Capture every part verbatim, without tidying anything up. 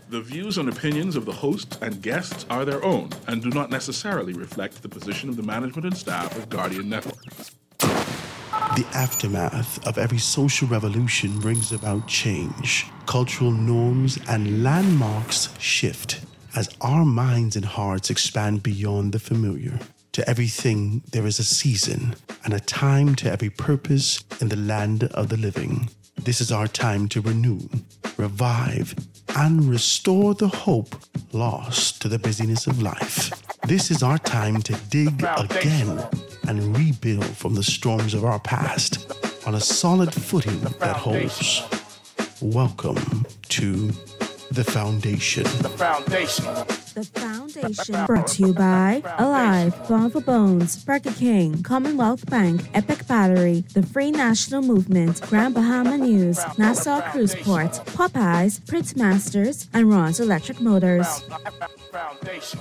The views and opinions of the host and guests are their own and do not necessarily reflect the position of the management and staff of Guardian Network. The aftermath of every social revolution brings about change. Cultural norms and landmarks shift as our minds and hearts expand beyond the familiar. To everything, there is a season and a time to every purpose in the land of the living. This is our time to renew, revive, and restore the hope lost to the busyness of life. This is our time to dig again and rebuild from the storms of our past on a solid footing that holds. Welcome to The Foundation. The Foundation. The Foundation. Brought to you by Alive, Bone for Bones, Burger King, Commonwealth Bank, Epic Battery, The Free National Movement, Grand Bahama News, Nassau Cruise Port, Popeyes, Prince Masters, and Ron's Electric Motors. Foundation.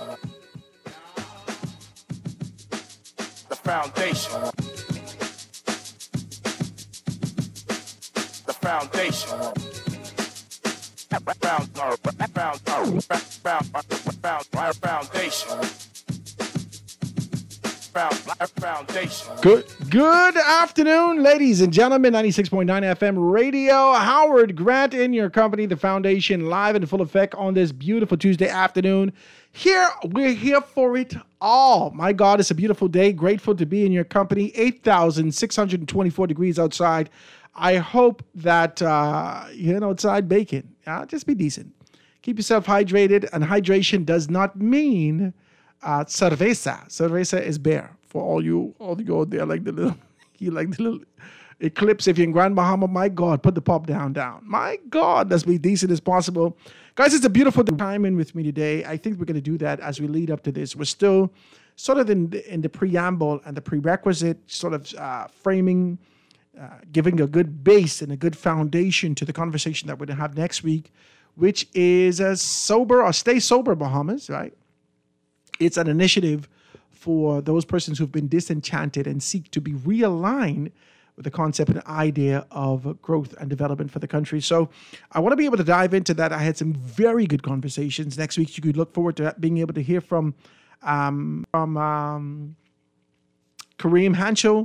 The Foundation. The Foundation. Good good afternoon, ladies and gentlemen. ninety-six point nine F M radio. Howard Grant in your company, The Foundation, live in full effect on this beautiful Tuesday afternoon. Here, we're here for it all. My God, it's a beautiful day. Grateful to be in your company. eight thousand six hundred twenty-four degrees outside. I hope that uh, you're outside baking. Uh, just be decent. Keep yourself hydrated. And hydration does not mean uh, cerveza. Cerveza is beer. For all you, all you out there, like the little, you like the little eclipse. If you're in Grand Bahama, my God, put the pop down, down. My God, let's be decent as possible. Guys, it's a beautiful time in with me today. I think we're going to do that as we lead up to this. We're still sort of in the, in the preamble and the prerequisite sort of uh, framing, uh, giving a good base and a good foundation to the conversation that we're going to have next week, which is a sober or stay sober Bahamas, right? It's an initiative for those persons who've been disenchanted and seek to be realigned with the concept and idea of growth and development for the country. So I want to be able to dive into that. I had some very good conversations. Next week, you could look forward to being able to hear from um, from um, Kareem Hancho.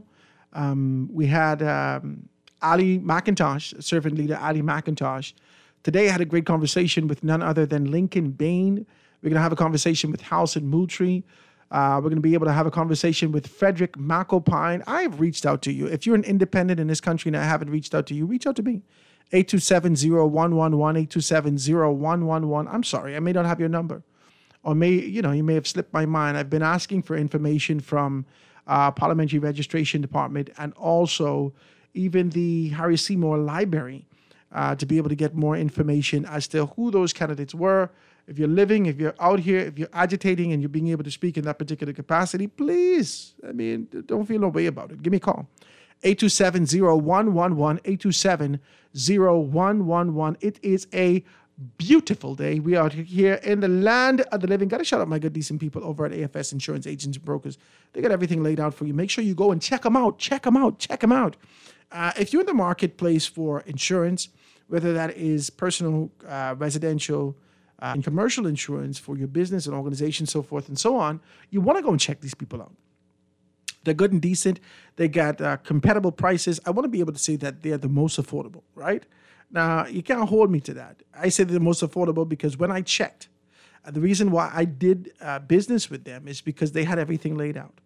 Um, we had um, Ali McIntosh, servant leader Ali McIntosh. Today, I had a great conversation with none other than Lincoln Bain. We're going to have a conversation with Halson Moultrie. Uh, we're going to be able to have a conversation with Frederick McAlpine. I've reached out to you. If you're an independent in this country and I haven't reached out to you, reach out to me. eight two seven, zero one one one, eight two seven, zero one one one. I'm sorry, I may not have your number. Or may, you know, you may have slipped my mind. I've been asking for information from uh, Parliamentary Registration Department and also even the Harry Seymour Library uh, to be able to get more information as to who those candidates were. If you're living, if you're out here, if you're agitating and you're being able to speak in that particular capacity, please, I mean, don't feel no way about it. Give me a call. eight two seven, zero one one one, eight two seven, zero one one one. It is a beautiful day. We are here in the land of the living. Got to shout out my good, decent people over at A F S Insurance Agents and Brokers. They got everything laid out for you. Make sure you go and check them out. Check them out. Check them out. Uh, if you're in the marketplace for insurance, whether that is personal, uh, residential, Uh, and commercial insurance for your business and organization, so forth and so on, you want to go and check these people out. They're good and decent. They got uh, compatible prices. I want to be able to say that they're the most affordable, right? Now, you can't hold me to that. I say they're the most affordable because when I checked, uh, the reason why I did uh, business with them is because they had everything laid out.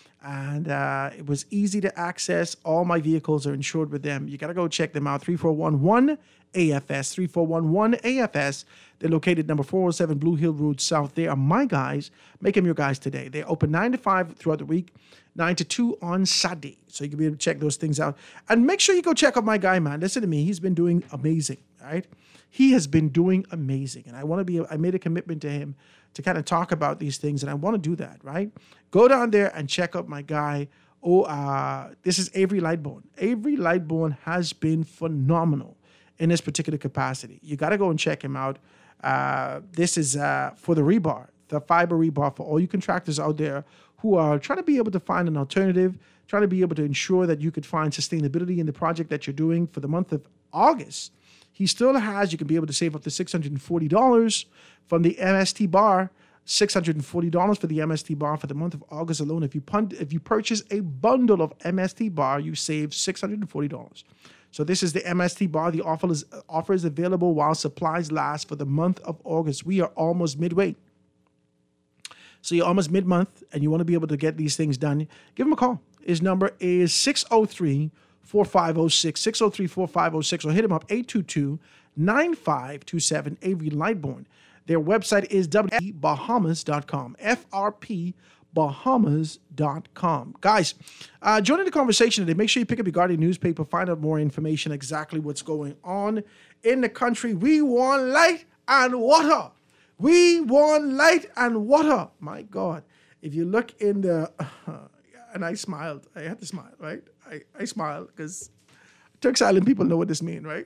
And uh, it was easy to access. All my vehicles are insured with them. You got to go check them out. three four one one A F S, three four one one A F S. They're located number four oh seven Blue Hill Road South. They are my guys. Make them your guys today. They're open nine to five throughout the week, nine to two on Saturday. So you can be able to check those things out. And make sure you go check out my guy, man. Listen to me. He's been doing amazing, right? He has been doing amazing. And I want to be, I made a commitment to him to kind of talk about these things. And I want to do that, right? Go down there and check out my guy. Oh, uh, this is Avery Lightbourne. Avery Lightbourne has been phenomenal in this particular capacity. You got to go and check him out. Uh, this is uh, for the rebar, the fiber rebar for all you contractors out there who are trying to be able to find an alternative, trying to be able to ensure that you could find sustainability in the project that you're doing for the month of August. he still has, you can be able to save up to six hundred forty dollars from the M S T bar, six hundred forty dollars for the M S T bar for the month of August alone. If you pun- if you purchase a bundle of M S T bar, you save six hundred forty dollars. So this is the M S T bar. The offer is, offer is available while supplies last for the month of August. We are almost midway. So you're almost mid-month and you want to be able to get these things done, give him a call. His number is six oh three, four five oh six, six oh three, four five oh six, or hit him up, eight two two, nine five two seven, Avery Lightbourne. Their website is w f p bahamas dot com, F R P bahamas dot com. Guys, uh, join in the conversation today. Make sure you pick up your Guardian newspaper, find out more information, exactly what's going on in the country. We want light and water. We want light and water. My God. If you look in the, uh, and I smiled. I had to smile, right? I, I smiled because Turks Island people know what this means, right?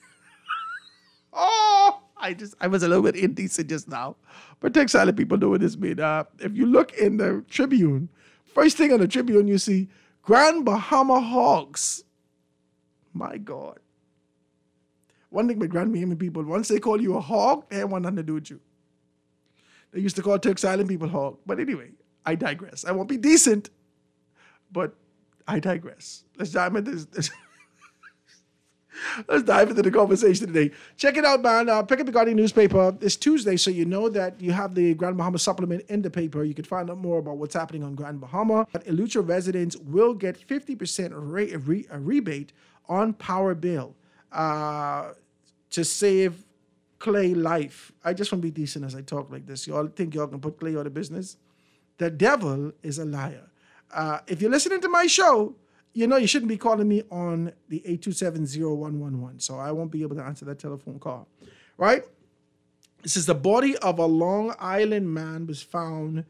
oh, I just, I was a little bit indecent just now. But Turks Island people know what this means. Uh, if you look in the Tribune, first thing on the Tribune, you see Grand Bahama Hogs. My God. One thing with Grand Bahama people, once they call you a hog, they have nothing to do with you. They used to call Turks Island people hog. But anyway, I digress. I won't be decent, but I digress. Let's dive into this. Let's dive into the conversation today. Check it out, man. Uh, pick up the Guardian newspaper. It's Tuesday, so you know that you have the Grand Bahama supplement in the paper. You can find out more about what's happening on Grand Bahama. But Eleuthera residents will get fifty percent re- re- a rebate on power bill uh, to save Clay life. I just want to be decent as I talk like this. Y'all think y'all can put Clay out of business? The devil is a liar. Uh, if you're listening to my show, you know you shouldn't be calling me on the eight two seven, zero one one one. So I won't be able to answer that telephone call. Right? This is the body of a Long Island man was found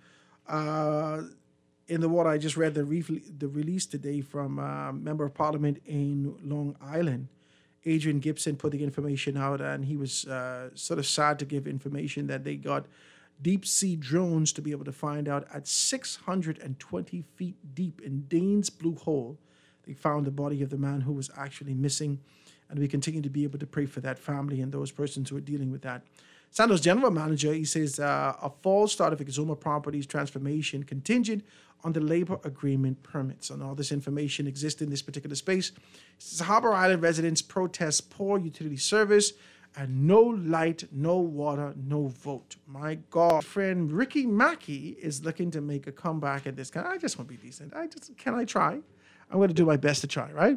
uh, in the water. I just read the, re- the release today from a member of parliament in Long Island. Adrian Gibson put the information out, and he was uh, sort of sad to give information that they got deep sea drones to be able to find out at six hundred twenty feet deep in Dane's Blue Hole. They found the body of the man who was actually missing, and we continue to be able to pray for that family and those persons who are dealing with that. Sandoz general manager, he says uh, a false start of Exuma Properties transformation contingent on the labor agreement permits. And all this information exists in this particular space. He says Harbor Island residents protest poor utility service and no light, no water, no vote. My God. Friend Ricky Mackey is looking to make a comeback at this. Can I just want to be decent? I just Can I try? I'm going to do my best to try, right?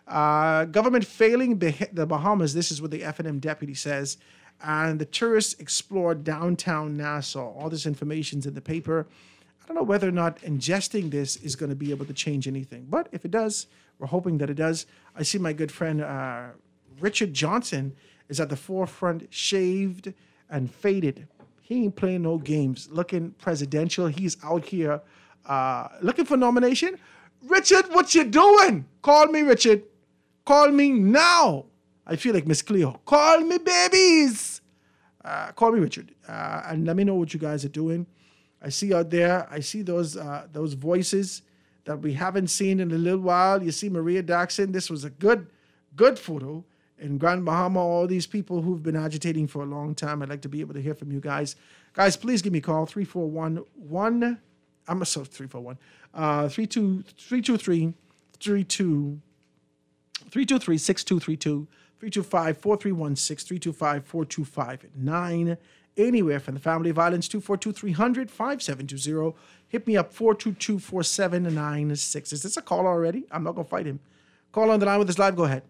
Uh, government failing bah- the Bahamas. This is what the F and M deputy says. And the tourists explore downtown Nassau. All this information's in the paper. I don't know whether or not ingesting this is going to be able to change anything. But if it does, we're hoping that it does. I see my good friend uh, Richard Johnson is at the forefront, shaved and faded. He ain't playing no games. Looking presidential. He's out here uh, looking for nomination. Richard, what you doing? Call me, Richard. Call me now. I feel like Miss Cleo. Call me, babies. Uh, call me, Richard. Uh, and let me know what you guys are doing. I see out there, I see those uh, those voices that we haven't seen in a little while. You see Maria Daxon. This was a good, good photo. In Grand Bahama, all these people who've been agitating for a long time. I'd like to be able to hear from you guys. Guys, please give me a call, three four one one. I'm so three four one. Uh, three two three two three three two three two three six two three two three two five four three one six three two five four two five nine. Anywhere from the Family Violence, two four two three hundred five seven two zero. Hit me up, four two two four seven nine six. Is this a call already? I'm not going to fight him. Call on the line with us live. Go ahead.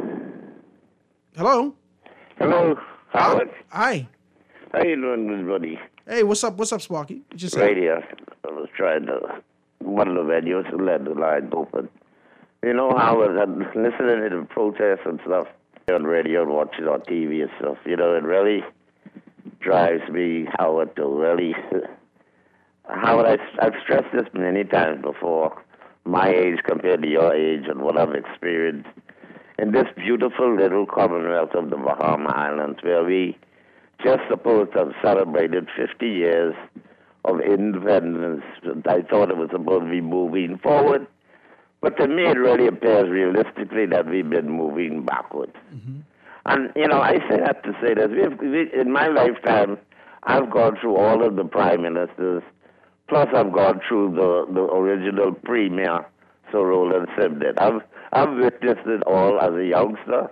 Hello? Hello, Howard. Hi. How you doing, good buddy? Hey, what's up? What's up, Sparky? You just Right here. I was trying to, one of the venues to let the line open. You know, Howard, I'm listening to the protests and stuff on radio and watching on T V and stuff. You know, it really drives me, Howard, to really... Howard, I, I've stressed this many times before, my age compared to your age and what I've experienced in this beautiful little commonwealth of the Bahama Islands, where we just supposed to have celebrated fifty years of independence. I thought it was supposed to be moving forward, but to me it really appears realistically that we've been moving backward. Mm-hmm. And, you know, I say that to say this. We've, we, in my lifetime, I've gone through all of the prime ministers, plus I've gone through the, the original premier, Sir Roland Simpson. I've, I've witnessed it all as a youngster,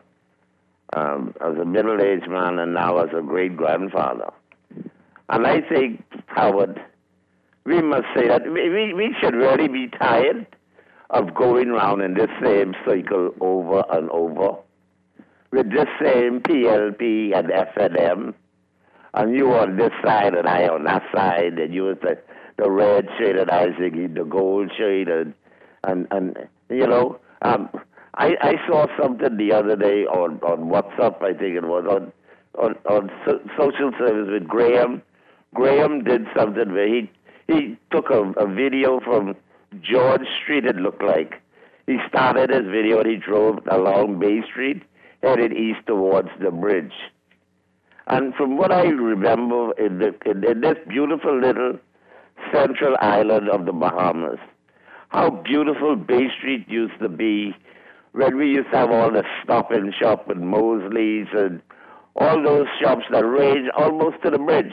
um, as a middle-aged man, and now as a great-grandfather. And I think, Howard, we must say that we, we, we should really be tired of going round in this same cycle over and over, with this same P L P and F N M, and you on this side and I on that side, and you with the, the red shade and I thinking the gold shade, and, and, and you know, um, I, I saw something the other day on, on WhatsApp, I think it was, on, on, on so, social service with Graham. Graham did something where he, he took a, a video from George Street, it looked like. He started his video and he drove along Bay Street, headed east towards the bridge. And from what I remember, in, the, in, in this beautiful little central island of the Bahamas, how beautiful Bay Street used to be when we used to have all the Stop and Shop and Mosley's and all those shops that range almost to the bridge.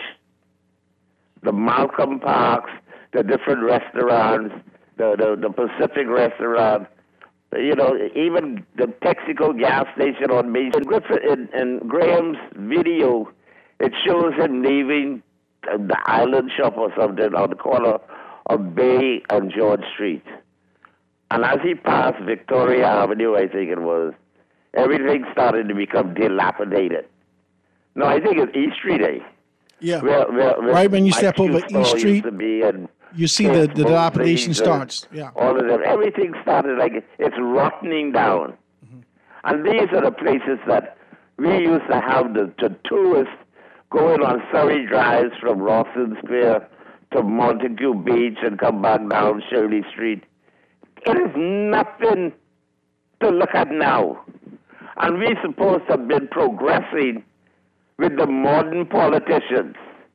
The Malcolm Parks, the different restaurants, the, the, the Pacific restaurant, you know, even the Texaco gas station on Main Street. Griffith, in, in Graham's video, it shows him leaving the Island Shop or something on the corner of Bay and George Street. And as he passed Victoria Avenue, I think it was, everything started to become dilapidated. No, I think it's East Street, eh? Yeah. Where, where, where right when you Mike step over Shoe East Store Street, used to be, and you see the, the dilapidation starts. Yeah. All of them. Everything started like it's rotting down. Mm-hmm. And these are the places that we used to have the, the tourists going on Surrey Drives from Rawson Square to Montague Beach and come back down Shirley Street. It is nothing to look at now. And we're supposed to have been progressing with the modern politicians.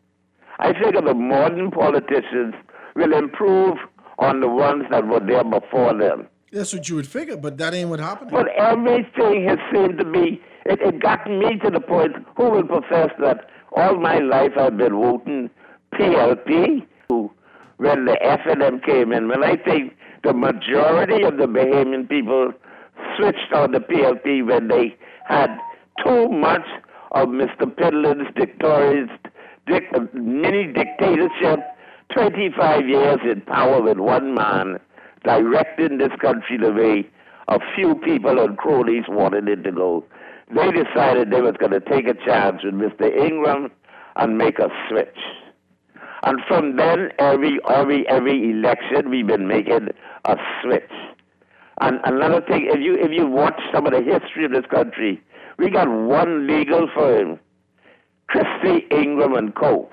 I figure the modern politicians will improve on the ones that were there before them. That's what you would figure, but that ain't what happened. But everything has seemed to be, it, it got me to the point, who will profess that all my life I've been voting P L P when the F N M came in, when I think the majority of the Bahamian people switched on the P L P when they had too much of Mister Pidlin's dictatorial, dic, mini dictatorship, twenty-five years in power with one man, directing this country the way a few people and cronies wanted it to go. They decided they was going to take a chance with Mister Ingram and make a switch. And from then, every every every election, we've been making a switch. And another thing, if you if you watch some of the history of this country, we got one legal firm, Christie, Ingram and Co.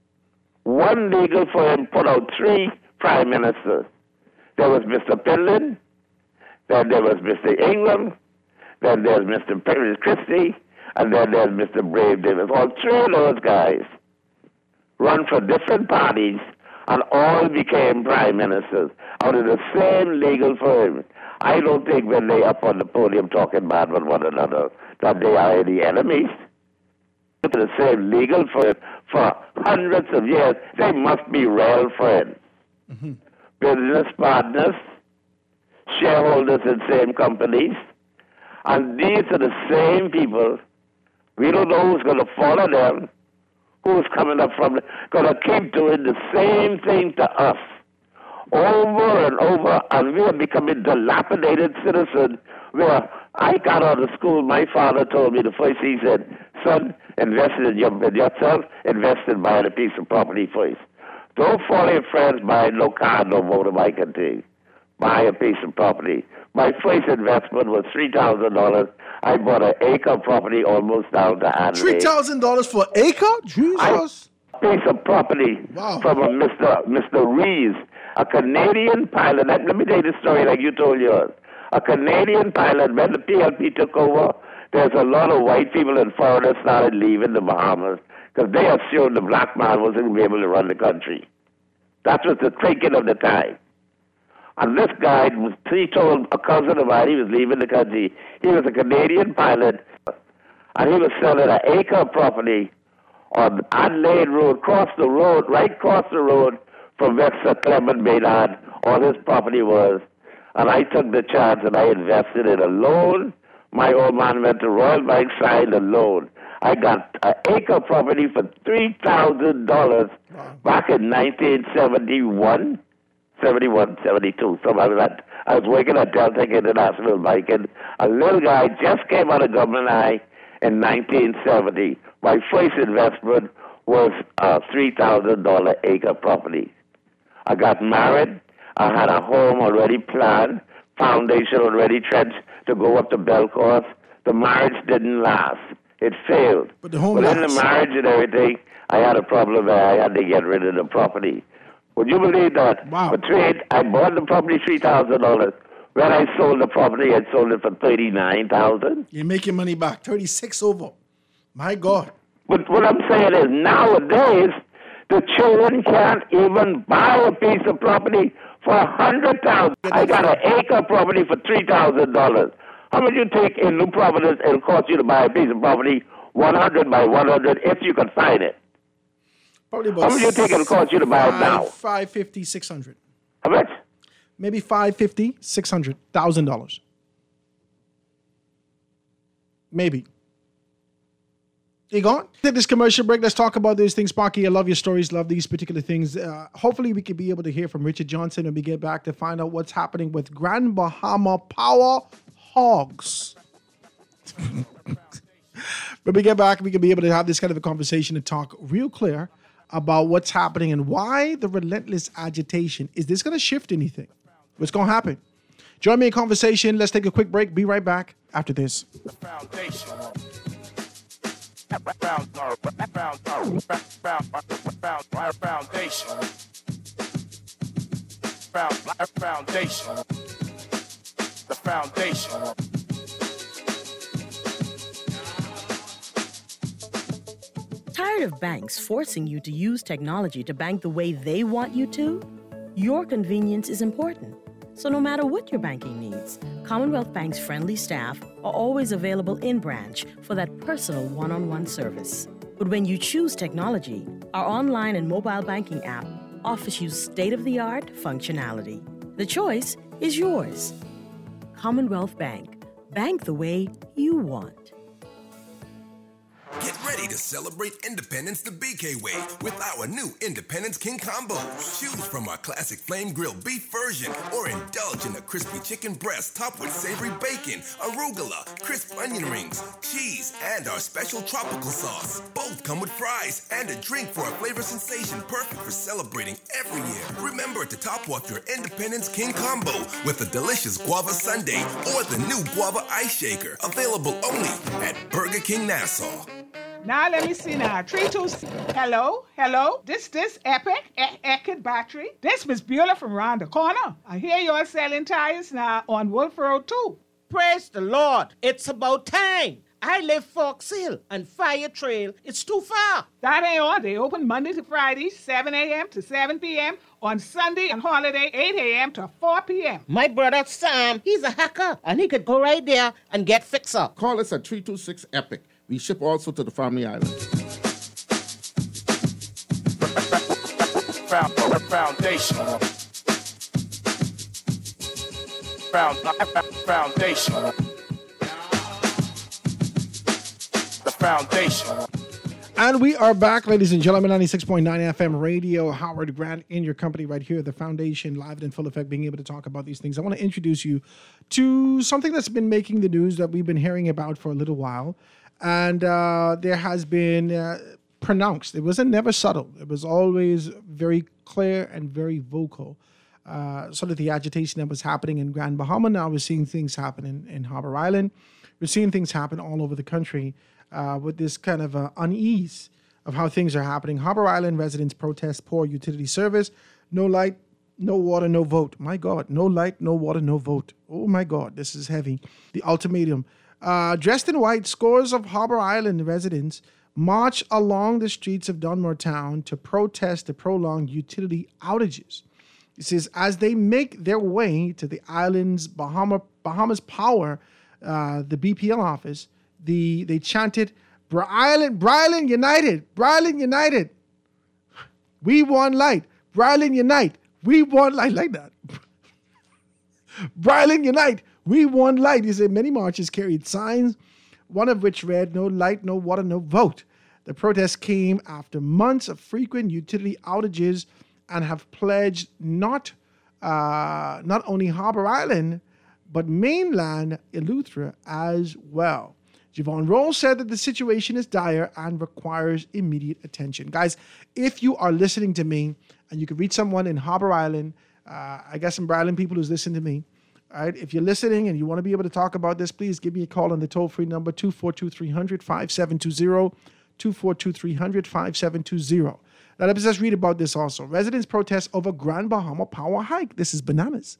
One legal firm put out three prime ministers. There was Mister Pidlin, then there was Mister Ingram, then there's Mister Christie, and then there's Mister Brave Davis. All three of those guys run for different parties and all became prime ministers out of the same legal firm. I don't think when they up on the podium talking bad with one another that they are any enemies. The same legal firm for hundreds of years. They must be real friends. Mm-hmm. Business partners, shareholders in same companies. And these are the same people. We don't know who's going to follow them, who's coming up from, going to keep doing the same thing to us over and over, and we are becoming dilapidated citizens where I got out of school, my father told me the first, he said, son, invest in, your, in yourself, invest in buying a piece of property first. Don't follow your friends buying no car, no motorbike and things. Buy a piece of property. My first investment was three thousand dollars. I bought an acre property almost down to Adelaide. three thousand dollars for an acre? Jesus. I, piece of property wow. from a Mister Mister Rees, a Canadian pilot. Let, let me tell you the story like you told yours. A Canadian pilot, when the P L P took over, there's a lot of white people and foreigners started leaving the Bahamas because they assumed the black man wasn't going to be able to run the country. That was the thinking of the time. And this guy, he told a cousin of mine he was leaving the country. He was a Canadian pilot. and he was selling an acre of property on Adelaide Road, cross the road, right across the road from where Sir Clement Maynard, all his property was. And I took the chance and I invested in a loan. My old man went to Royal Bank, signed a loan. I got an acre property for three thousand dollars back in nineteen seventy-one, seventy-one, seventy-two, something like that. I was working at Delta International Bank, and a little guy just came out of Government Eye in nineteen seventy. My first investment was a three thousand dollars acre property. I got married. I had a home already planned, foundation already trenched to go up to Belcourt. The marriage didn't last. It failed. But the home But in the lasts. marriage and everything, I had a problem where I had to get rid of the property. Would you believe that? Wow. For trade, I bought the property three thousand dollars. When I sold the property, I sold it for thirty-nine thousand dollars. You're making money back. thirty-six over. My God. But what I'm saying is nowadays, the children can't even buy a piece of property for a hundred thousand. I got an acre property for three thousand dollars. How much you take in New Providence? It'll cost you to buy a piece of property one hundred by one hundred if you can find it. Probably about How much you think it'll cost you to buy it now? five fifty, six hundred. How much? Maybe five fifty, six hundred thousand dollars. Maybe. You gone? Take this commercial break. Let's talk about these things, Sparky. I love your stories. Love these particular things. Uh, hopefully, we can be able to hear from Richard Johnson when we get back to find out what's happening with Grand Bahama Power Hogs. When we get back, we can be able to have this kind of a conversation and talk real clear about what's happening and why the relentless agitation. Is this going to shift anything? What's going to happen? Join me in conversation. Let's take a quick break. Be right back after this. The foundation. Found, found, found, found, found, foundation. Found, foundation. The foundation. Tired of banks forcing you to use technology to bank the way they want you to? Your convenience is important. So no matter what your banking needs, Commonwealth Bank's friendly staff are always available in branch for that personal one-on-one service. But when you choose technology, our online and mobile banking app offers you state-of-the-art functionality. The choice is yours. Commonwealth Bank. Bank the way you want. Get ready to celebrate Independence the B K way with our new Independence King combos. Choose from our classic flame grilled beef version or indulge in a crispy chicken breast topped with savory bacon, arugula, crisp onion rings, cheese, and our special tropical sauce. Both come with fries and a drink for a flavor sensation perfect for celebrating every year. Remember to top off your Independence King combo with a delicious guava sundae or the new guava ice shaker, available only at Burger King Nassau. Now let me see now. Three, two, hello, hello. This, this Epic, e- Epic battery. This Miss Beulah from around the corner. I hear you're selling tires now on Wolf Road too. Praise the Lord. It's about time. I live Fox Hill and Fire Trail. It's too far. That ain't all. They open Monday to Friday, seven a.m. to seven p.m. On Sunday and holiday, eight a.m. to four p.m. My brother Sam, he's a hacker, and he could go right there and get fix up. Call us at three two six EPIC. We ship also to the Family Island. Found, foundation. Found, foundation. The foundation. And we are back, ladies and gentlemen, ninety-six point nine F M radio. Howard Grant in your company right here at the Foundation, live and in full effect, being able to talk about these things. I want to introduce you to something that's been making the news that we've been hearing about for a little while. And uh, there has been uh, pronounced. It wasn't never subtle. It was always very clear and very vocal. Uh, sort of the agitation that was happening in Grand Bahama. Now we're seeing things happen in, in Harbour Island. We're seeing things happen all over the country uh, with this kind of uh, unease of how things are happening. Harbour Island residents protest poor utility service. No light, no water, no vote. My God, no light, no water, no vote. Oh my God, this is heavy. The ultimatum. Uh, dressed in white, scores of Harbour Island residents march along the streets of Dunmore Town to protest the prolonged utility outages. It says, as they make their way to the island's Bahama, Bahamas Power, uh, the B P L office, the they chanted, Bryland, Bryland United, Bryland United. We want light. Bryland Unite. We want light. Like that. Bryland Unite. We want light. He said many marches carried signs, one of which read, no light, no water, no vote. The protest came after months of frequent utility outages and have pledged not uh, not only Harbor Island, but mainland Eleuthera as well. Javon Roll said that the situation is dire and requires immediate attention. Guys, if you are listening to me and you can reach someone in Harbor Island, uh, I got some Rhode Island people who's listening to me. All right, if you're listening and you want to be able to talk about this, please give me a call on the toll-free number two four two, three hundred, five seven two zero, two four two, three hundred, five seven two zero. Now, let's just read about this also. Residents protest over Grand Bahama power hike. This is bananas.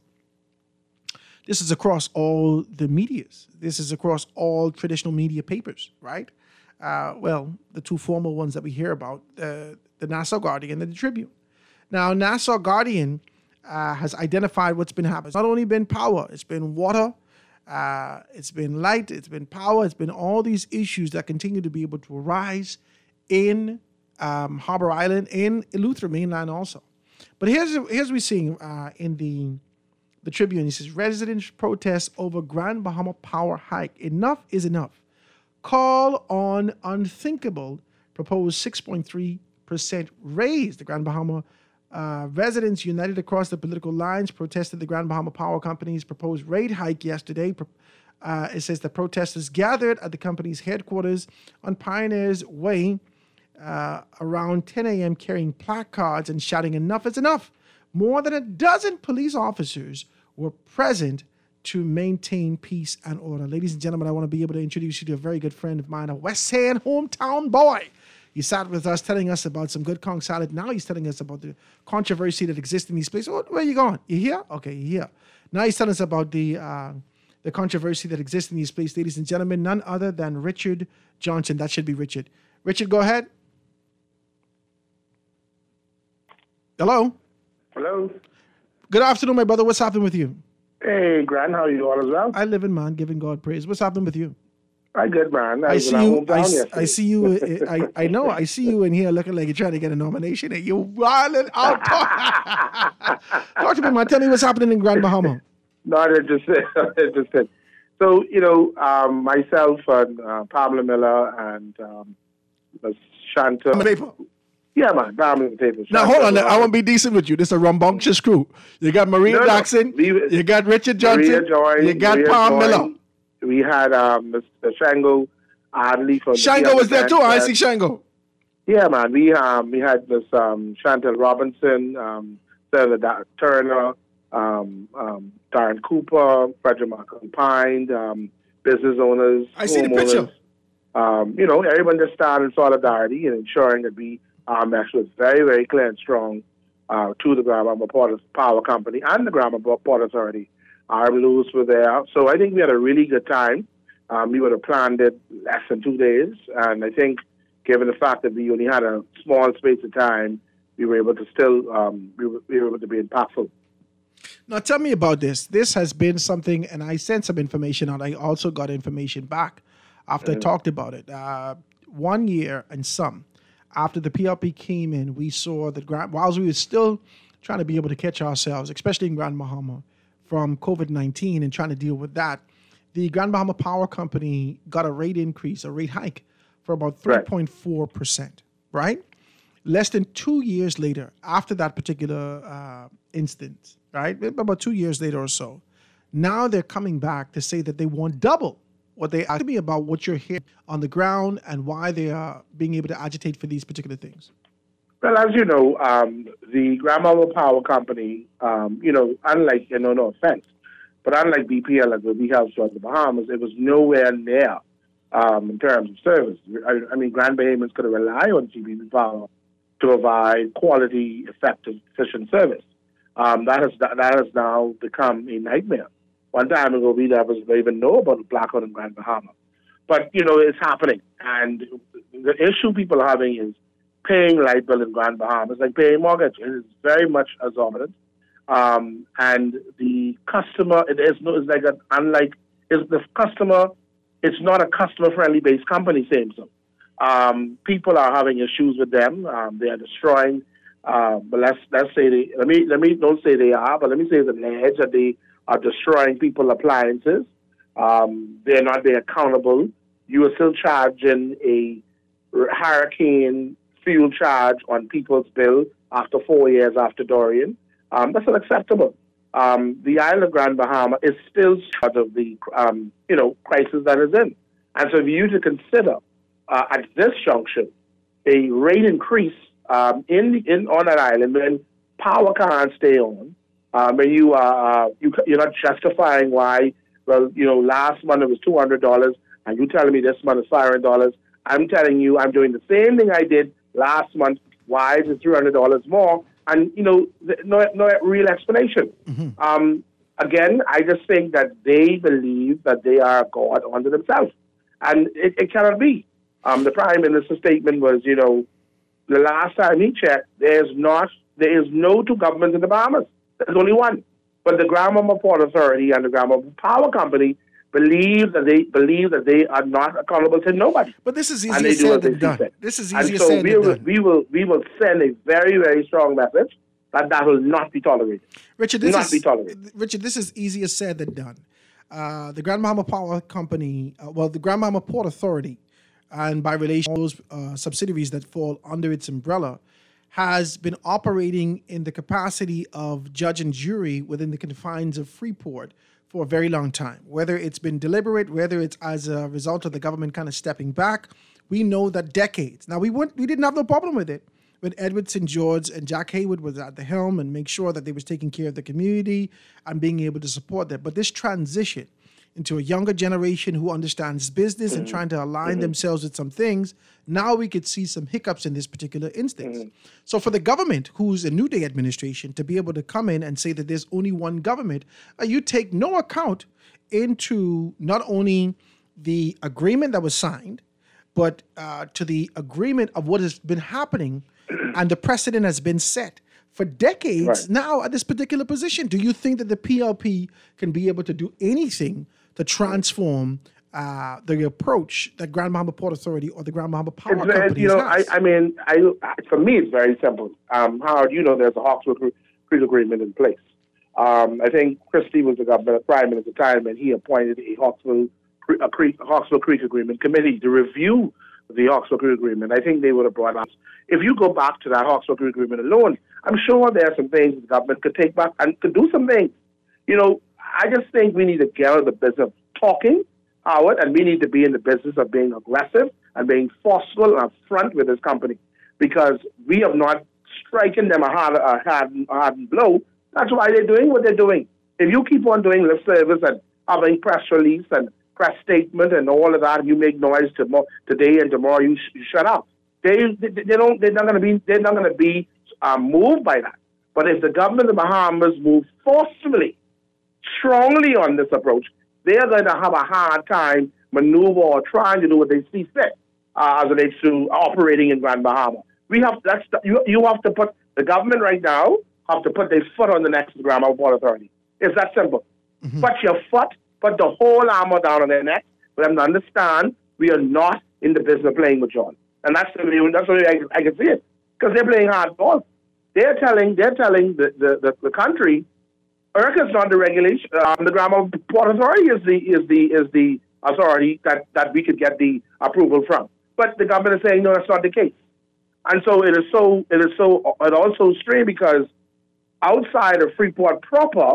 This is across all the medias. This is across all traditional media papers, right? Uh, well, the two formal ones that we hear about, uh, the Nassau Guardian and the Tribune. Now, Nassau Guardian uh, has identified what's been happening. It's not only been power, it's been water, uh, it's been light, it's been power, it's been all these issues that continue to be able to arise in um, Harbor Island, in Eleuthera mainland also. But here's, here's what we're seeing uh, in the The Tribune. He says, residents protest over Grand Bahama power hike. Enough is enough. Call on unthinkable. Proposed six point three percent raise. The Grand Bahama uh, residents united across the political lines protested the Grand Bahama Power Company's proposed rate hike yesterday. Uh, it says the protesters gathered at the company's headquarters on Pioneers Way uh, around ten a.m. carrying placards and shouting, enough is enough. More than a dozen police officers were present to maintain peace and order. Ladies and gentlemen, I want to be able to introduce you to a very good friend of mine, a West End hometown boy. He sat with us telling us about some good conch salad. Now he's telling us about the controversy that exists in these places. Oh, where are you going? You here? Okay, you here. Now he's telling us about the uh, the controversy that exists in these places. Ladies and gentlemen, none other than Richard Johnson. That should be Richard. Richard, go ahead. Hello? Hello. Good afternoon, my brother. What's happening with you? Hey, Grant. How are you? All as well? I live in, man, giving God praise. What's happening with you? I good, man. I, I was see in our you. hometown I, s- yesterday. I see you. uh, I, I know. I see you in here looking like you're trying to get a nomination. And you're wilding out. Talk to me, man. Tell me what's happening in Grand Bahama. Not interested. interested. So, you know, um, myself and uh, Pamela Miller and um, Miz Shanta. Yeah, man. Pamela Miller. Now, hold on. I want to be decent with you. This is a rambunctious crew. You got Maria No, no. Jackson. We- You got Richard Johnson. Maria joined, You got Maria Pam joined. Miller. We had um, Mister Shango Adley from the Shango was there too. I Event. see Shango. Yeah, man. We um we had this um Chantel Robinson, um Senator Da- Turner, um, um Darren Cooper, Frederick Michael Pine, um business owners. I see the homeowners. picture. Um, you know, everyone just stand in solidarity and ensuring that we our message was very, very clear and strong uh, to the Grand Bahama Port Power Company and the Grand Bahama Port Authority. Our Blues were there. So I think we had a really good time. Um, we would have planned it less than two days. And I think given the fact that we only had a small space of time, we were able to still um, we, were, we were able to be impactful. Now, tell me about this. This has been something, and I sent some information out. I also got information back after I talked about it. Uh, one year and some after the P L P came in, we saw that Grand, whilst we were still trying to be able to catch ourselves, especially in Grand Bahama, from COVID nineteen and trying to deal with that, the Grand Bahama Power Company got a rate increase, a rate hike for about three point four percent, right? Less than two years later, after that particular uh, instance, right? About two years later or so, now they're coming back to say that they want double what they asked me about what you're hearing on the ground and why they are being able to agitate for these particular things. Well, as you know, um, the Grand Bahama Power Company, um, you know, unlike, you know, no offense, but unlike B P L and the B House throughout the Bahamas, it was nowhere near um, in terms of service. I, I mean, Grand Bahamians could rely on C B P Power to provide quality, effective, efficient service. Um, that has that has now become a nightmare. One time ago, we never even know about blackout in Grand Bahama. But, you know, it's happening. And the issue people are having is paying light bill in Grand Bahama. It's like paying mortgage. It is very much exorbitant. Um, and the customer, it is no, it's like an unlike, is the customer it's not a customer-friendly based company, same so. Um, people are having issues with them. Um, they are destroying. Uh, but let's let's say they let me let me don't say they are, but let me say it's alleged that they are destroying people's appliances. Um, they're not being accountable. You are still charging a hurricane fuel charge on people's bill after four years after Dorian. Um, that's unacceptable. Um, the island of Grand Bahama is still part of the um, you know crisis that is in, and so if you to consider uh, at this junction a rate increase um, in the, in on that island when power can't stay on, um, and you are uh, you you're not justifying why. Well, you know, last month it was two hundred dollars, and you telling me this month is five hundred dollars. I'm telling you, I'm doing the same thing I did last month. Why is it three hundred dollars more? And, you know, no, no real explanation. Mm-hmm. Um, again, I just think that they believe that they are God unto themselves. And it, it cannot be. Um, the Prime Minister's statement was, you know, the last time he checked, there's not, there is no two governments in the Bahamas. There's only one. But the Grand Bahama Port Authority and the Grand Bahama Power Company believe that they believe that they are not accountable to nobody. But this is easier said than done. Said. This is and easier so said we than will, done. We will we will send a very very strong message that that will not be tolerated. Richard, this not is be tolerated. Richard, this is easier said than done. Uh, the Grand Bahama Power Company, uh, well, the Grand Bahama Port Authority, and by relation those uh, subsidiaries that fall under its umbrella, has been operating in the capacity of judge and jury within the confines of Freeport for a very long time. Whether it's been deliberate, whether it's as a result of the government kind of stepping back, we know that decades. Now, we weren't, we didn't have no problem with it when Edward Saint George and Jack Haywood was at the helm and make sure that they was taking care of the community and being able to support that. But this transition into a younger generation who understands business mm-hmm. and trying to align mm-hmm. themselves with some things, now we could see some hiccups in this particular instance. Mm-hmm. So for the government, who's a New Day administration, to be able to come in and say that there's only one government, uh, you take no account into not only the agreement that was signed, but uh, to the agreement of what has been happening and the precedent has been set for decades right. now at this particular position. Do you think that the P L P can be able to do anything to transform uh, the approach that Grand Bahama Port Authority or the Grand Bahama Power it's, Company you know, has? I, I mean, I, for me, it's very simple. Um, Howard, you know there's a Hawksbill Creek Agreement in place. Um, I think Christie was the government, prime minister at the time, and he appointed a Hawksbill, a Creek, Hawksbill Creek Agreement committee to review the Hawksbill Creek Agreement. I think they would have brought us. If you go back to that Hawksbill Creek Agreement alone, I'm sure there are some things the government could take back and could do some things. You know, I just think we need to get out of the business of talking, Howard, and we need to be in the business of being aggressive and being forceful and upfront with this company, because we have not striking them a hard, a hard, a hard blow. That's why they're doing what they're doing. If you keep on doing lip service and having press release and press statement and all of that, you make noise tomorrow, today and tomorrow you, sh- you shut up. They, they, they don't. They're not going to be. They're not going to be uh, moved by that. But if the government of the Bahamas move forcefully, strongly on this approach, they are going to have a hard time maneuver or trying to do what they see fit uh, as relates to operating in Grand Bahama. We have that's the, you. You have to put the government right now have to put their foot on the neck of the Grand Bahama Port Authority. It's that simple. Mm-hmm. Put your foot, put the whole armor down on their neck for them to understand we are not in the business of playing with John. And that's the way, that's the way I, I can see it, because they're playing hardball. They're telling they're telling the, the, the, the country, I R C A is not the regulation. Um, the Grand Bahama Port Authority is the is the is the authority that, that we could get the approval from. But the government is saying no, that's not the case. And so it is so it is so it also strange because outside of Freeport proper,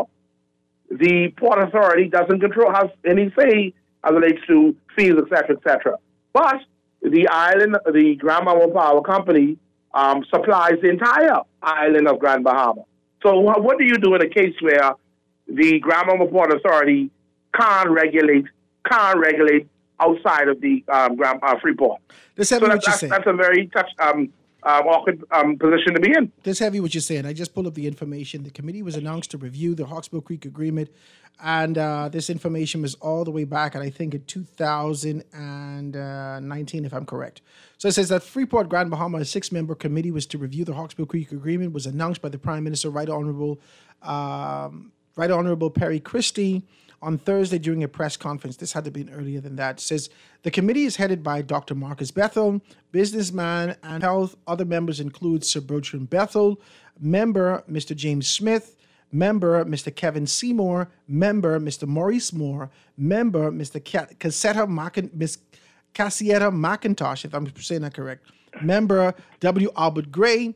the Port Authority doesn't control has any say as it relates to fees, et cetera, et cetera. But the island, the Grand Bahama Power Company, um, supplies the entire island of Grand Bahama. So what do you do in a case where the Grand Bahama Port Authority can't regulate, can't regulate outside of the um, Grand uh, Freeport? This so heavy that's, what you're that's, saying. that's a very touch, um, uh, awkward um, position to be in. This heavy what you're saying. I just pulled up the information. The committee was announced to review the Hawksbill Creek Agreement, and uh, this information was all the way back, and I think in two thousand nineteen, if I'm correct. So it says that Freeport Grand Bahama, a six-member committee, was to review the Hawksbill Creek Agreement, was announced by the Prime Minister, Right Honorable, um, Right Honorable Perry Christie, on Thursday during a press conference. This had to be earlier than that. It says the committee is headed by Doctor Marcus Bethel, businessman and health. Other members include Sir Bertrand Bethel, member Mister James Smith, member Mister Kevin Seymour, member Mister Maurice Moore, member Mister Cassetta Mackin- Miss Cassietta McIntosh, if I'm saying that correct, member W. Albert Gray,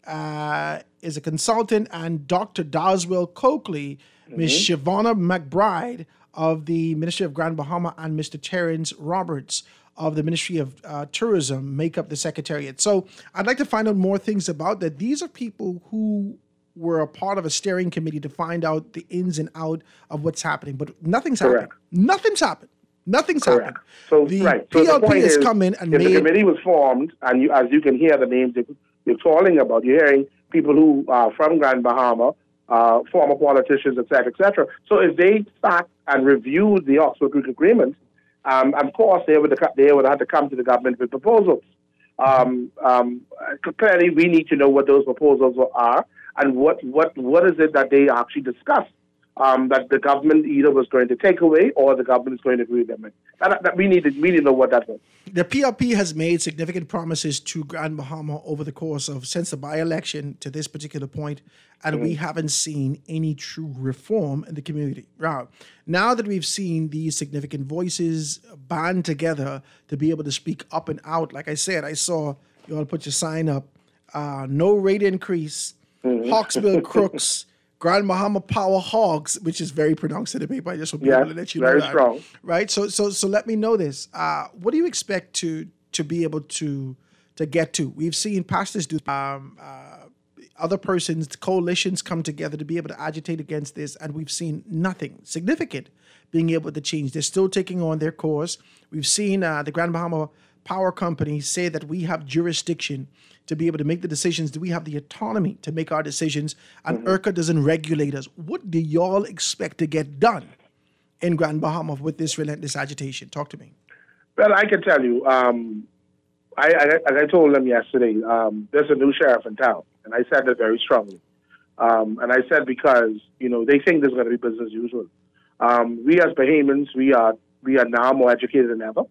uh, is a consultant, and Doctor Doswell Coakley, Miss mm-hmm. Shavonna McBride of the Ministry of Grand Bahama, and Mister Terrence Roberts of the Ministry of uh, Tourism make up the Secretariat. So I'd like to find out more things about that. These are people who were a part of a steering committee to find out the ins and out of what's happening, but nothing's Correct. happened. Nothing's happened. Nothing's Correct. happened. So, the right. so P L P the point has is, come in and if made... the committee was formed, and you, as you can hear the names that you're calling about, you're hearing people who are from Grand Bahama, uh, former politicians, et cetera, et cetera. So if they sat and reviewed the Oxford Creek Agreement, um, of course they would, have, they would have to come to the government with proposals. Um, um, clearly, we need to know what those proposals are and what, what, what is it that they actually discussed. Um, that the government either was going to take away or the government is going to agree with them. That, that we need to we need to know what that was. The P L P has made significant promises to Grand Bahama over the course of since the by-election to this particular point, and mm-hmm. we haven't seen any true reform in the community. Now, now that we've seen these significant voices band together to be able to speak up and out, like I said, I saw you all put your sign up, uh, no rate increase, mm-hmm. Hawksbill crooks, Grand Bahama Power Hogs, which is very pronounced in the paper. I just want people yes, to let you very know that. Strong. Right? So so so let me know this. Uh, what do you expect to to be able to to get to? We've seen pastors do um, uh, other persons, coalitions come together to be able to agitate against this, and we've seen nothing significant being able to change. They're still taking on their course. We've seen uh, the Grand Bahama Power Company say that we have jurisdiction to be able to make the decisions. Do we have the autonomy to make our decisions? And mm-hmm. IRCA doesn't regulate us. What do y'all expect to get done in Grand Bahama with this relentless agitation? Talk to me. Well, I can tell you, um, I, I, as I told them yesterday, um, there's a new sheriff in town, and I said that very strongly. Um, and I said because, you know, they think there's going to be business as usual. Um, we as Bahamians, we are we are now more educated than ever.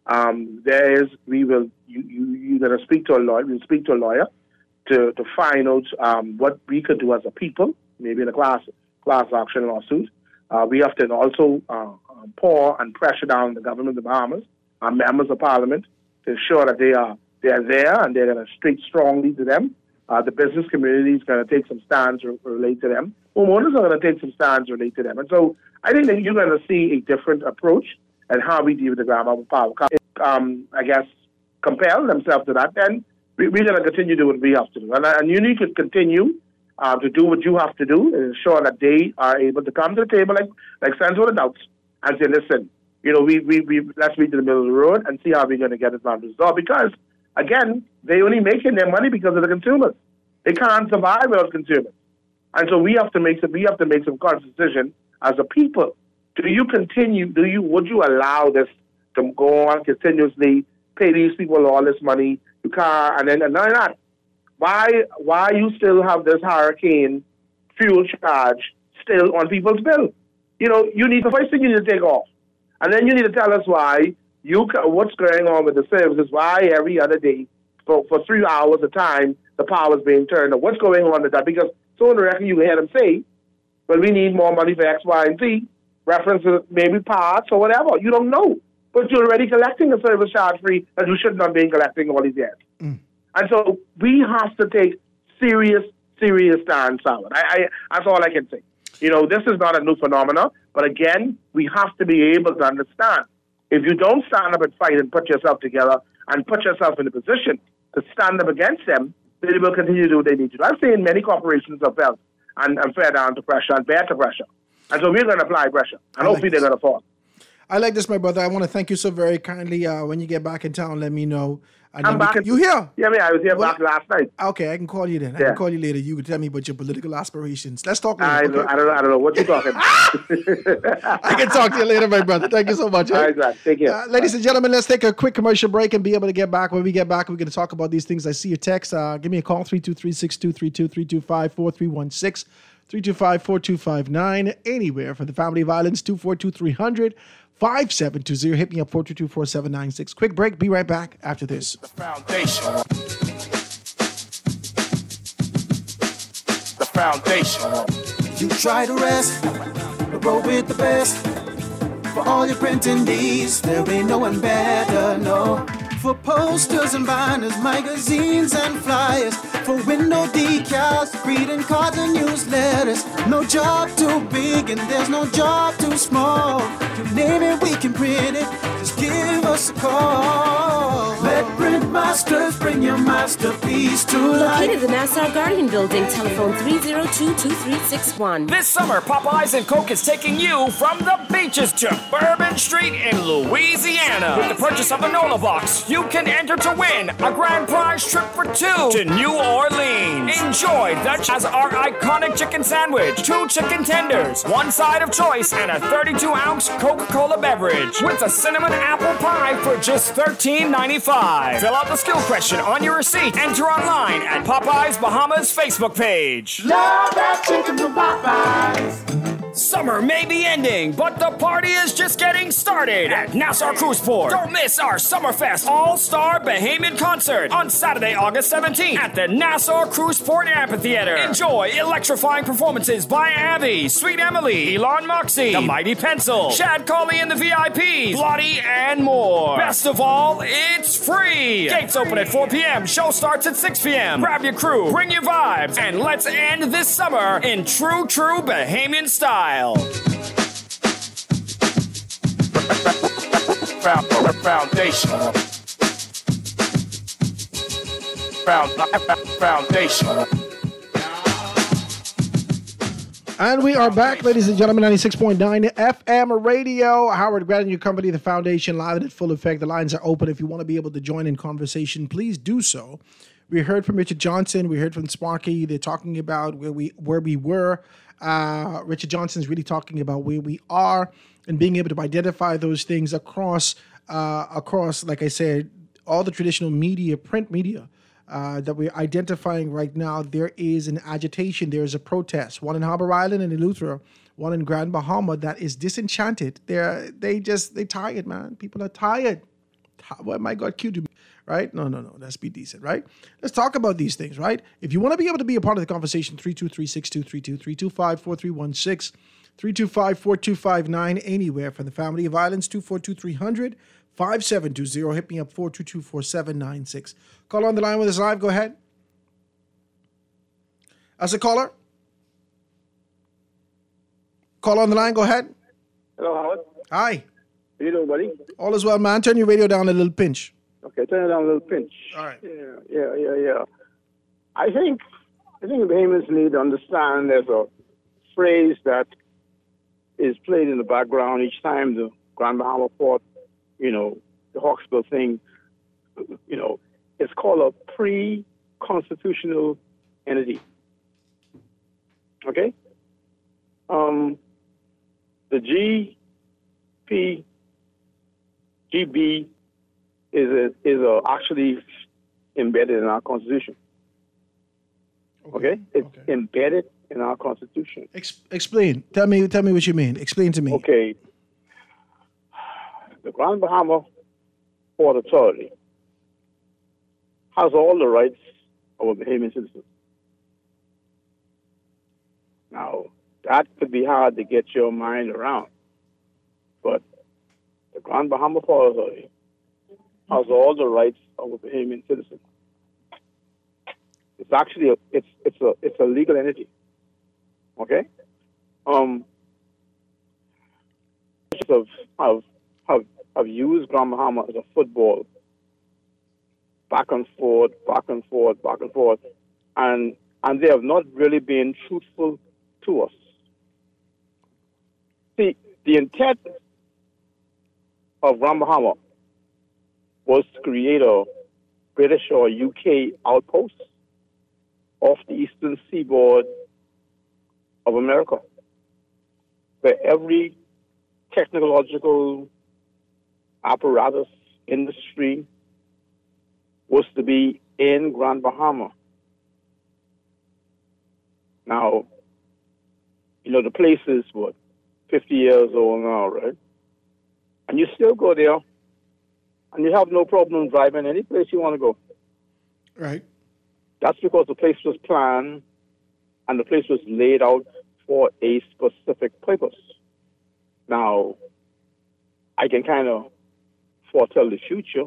Um, there is, we will, you, you, you're going to speak to a lawyer, we'll speak to a lawyer to, to find out um, what we could do as a people, maybe in a class, class action lawsuit. Uh, we have to also uh, pour and pressure down the government of the Bahamas, our members of parliament, to ensure that they are, they are there and they're going to speak strongly to them. Uh, the business community is going to take some stands re- relate to them. Homeowners are going to take some stands relate to them. And so I think that you're going to see a different approach and how we deal with the Grand Bahama Power. Um, I guess, compel themselves to that, then we, we're going to continue to do what we have to do. And, and you need to continue uh, to do what you have to do and ensure that they are able to come to the table like like sense without doubts and say, listen, you know, we, we, we let's meet in the middle of the road and see how we're going to get this matter resolved. Because, again, they only making their money because of the consumers. They can't survive without consumers. And so we have to make some, we have to make some conscious decision as a people. Do you continue, do you, would you allow this to go on continuously, pay these people all this money, you can't, and then and none of that. Why, why you still have this hurricane fuel charge still on people's bill? You know, you need, the first thing you need to take off. And then you need to tell us why, you what's going on with the services, why every other day, for, for three hours a time, the power is being turned on. What's going on with that? Because so in the record you can hear them say, well, we need more money for X, Y, and Z, references maybe parts or whatever. You don't know. But you're already collecting a service charge free that you should not be collecting all these years. Mm. And so we have to take serious, serious stance on it. I, I, that's all I can say. You know, this is not a new phenomenon, but again, we have to be able to understand. If you don't stand up and fight and put yourself together and put yourself in a position to stand up against them, they will continue to do what they need to do. I've seen many corporations have felt and, and fare down to pressure and bear to pressure. And so we're going to apply pressure, and I hopefully like they're going to fall. I like this, my brother. I want to thank you so very kindly. Uh, when you get back in town, let me know. And I'm back. Can, you here? Yeah, man, I was here well, back last night. Okay, I can call you then. I yeah. can call you later. You can tell me about your political aspirations. Let's talk later. I, okay? don't, I, don't, know, I don't know what you're talking about. I can talk to you later, my brother. Thank you so much. All right, right. Take care. Uh, ladies and gentlemen, let's take a quick commercial break and be able to get back. When we get back, we're going to talk about these things. I see your text. Uh, give me a call, three two three, six two three two, three two five, four three one six. three two five, four two five nine. Anywhere for the family violence, two four two, three hundred, five seven two zero. Hit me up, four two two, four seven nine six. Quick break. Be right back after this. The foundation. The foundation. You try to rest, but roll with the best. For all your printing needs, there ain't no one better, no. For posters and banners, magazines and flyers. For window decals, greeting cards and newsletters. No job too big and there's no job too small. You name it, we can print it. Just give us a call. Let Print Masters bring your masterpiece to life. Located in the Nassau Guardian Building, telephone three oh two, two three six one. This summer, Popeyes and Coke is taking you from the beaches to Bourbon Street in Louisiana. With the purchase of a NOLA box, you can enter to win a grand prize trip for two to New Orleans. Enjoy the as our iconic chicken sandwich, two chicken tenders, one side of choice, and a thirty-two ounce Coca-Cola beverage with a cinnamon apple pie for just thirteen ninety-five. Fill out the skill question on your receipt. Enter online at Popeyes Bahamas Facebook page. Love that chicken from Popeyes. Summer may be ending, but the party is just getting started at Nassau Cruise Port. Don't miss our Summerfest All-Star Bahamian Concert on Saturday, August seventeenth at the Nassau Cruise Port Amphitheater. Enjoy electrifying performances by Abby, Sweet Emily, Elon Moxie, The Mighty Pencil, Shad Colley and the V I Ps, Bloody, and more. Best of all, it's free. Gates open at four p.m. Show starts at six p.m. Grab your crew, bring your vibes, and let's end this summer in true, true Bahamian style. Foundation. Foundation. And we are back, ladies and gentlemen, ninety-six point nine F M radio. Howard Grant and your company, The Foundation, live and in full effect. The lines are open. If you want to be able to join in conversation, please do so. We heard from Richard Johnson. We heard from Sparky. They're talking about where we where we were. Uh, Richard Johnson's really talking about where we are and being able to identify those things across, uh, across, like I said, all the traditional media, print media uh, that we're identifying right now. There is an agitation. There is a protest. One in Harbor Island and Eleuthera, one in Grand Bahama that is disenchanted. They're they just they tired, man. People are tired. What my God, cue to me. Right? No, no, no. Let's be decent, right? Let's talk about these things, right? If you want to be able to be a part of the conversation, three two three, six two three two, three two five, four three one six, three two five, four two five nine, anywhere from the family of violence, two four two, three hundred, five seven two zero. Hit me up, four two two, four seven nine six. Call on the line with us live. Go ahead. As a caller. Call on the line. Go ahead. Hello, Howard. Hi. How you doing, buddy? All is well, man. Turn your radio down a little pinch. Okay, turn it down a little pinch. All right. Yeah, yeah, yeah, yeah. I think I think Bahamians need to understand there's a phrase that is played in the background each time the Grand Bahama Port, you know, the Hawksbill thing, you know, it's called a pre-constitutional entity. Okay? Um, the G P G B is a, is a actually embedded in our Constitution. Okay, okay? It's okay. Embedded in our Constitution. Ex- explain. Tell me. Tell me what you mean. Explain to me. Okay. The Grand Bahama Port Authority has all the rights of a Bahamian citizen. Now, that could be hard to get your mind around, but the Grand Bahama Port Authority has all the rights of a Bahamian citizen. It's actually a, it's it's a it's a legal entity. Okay, um, have have have have used Grand Bahama as a football, back and forth, back and forth, back and forth, and and they have not really been truthful to us. See, the intent of Grand Bahama was to create a British or U K outpost off the eastern seaboard of America, where every technological apparatus industry was to be in Grand Bahama. Now, You know, the place is, what, fifty years old now, right? And you still go there, and you have no problem driving any place you want to go. Right. That's because the place was planned and the place was laid out for a specific purpose. Now, I can kind of foretell the future.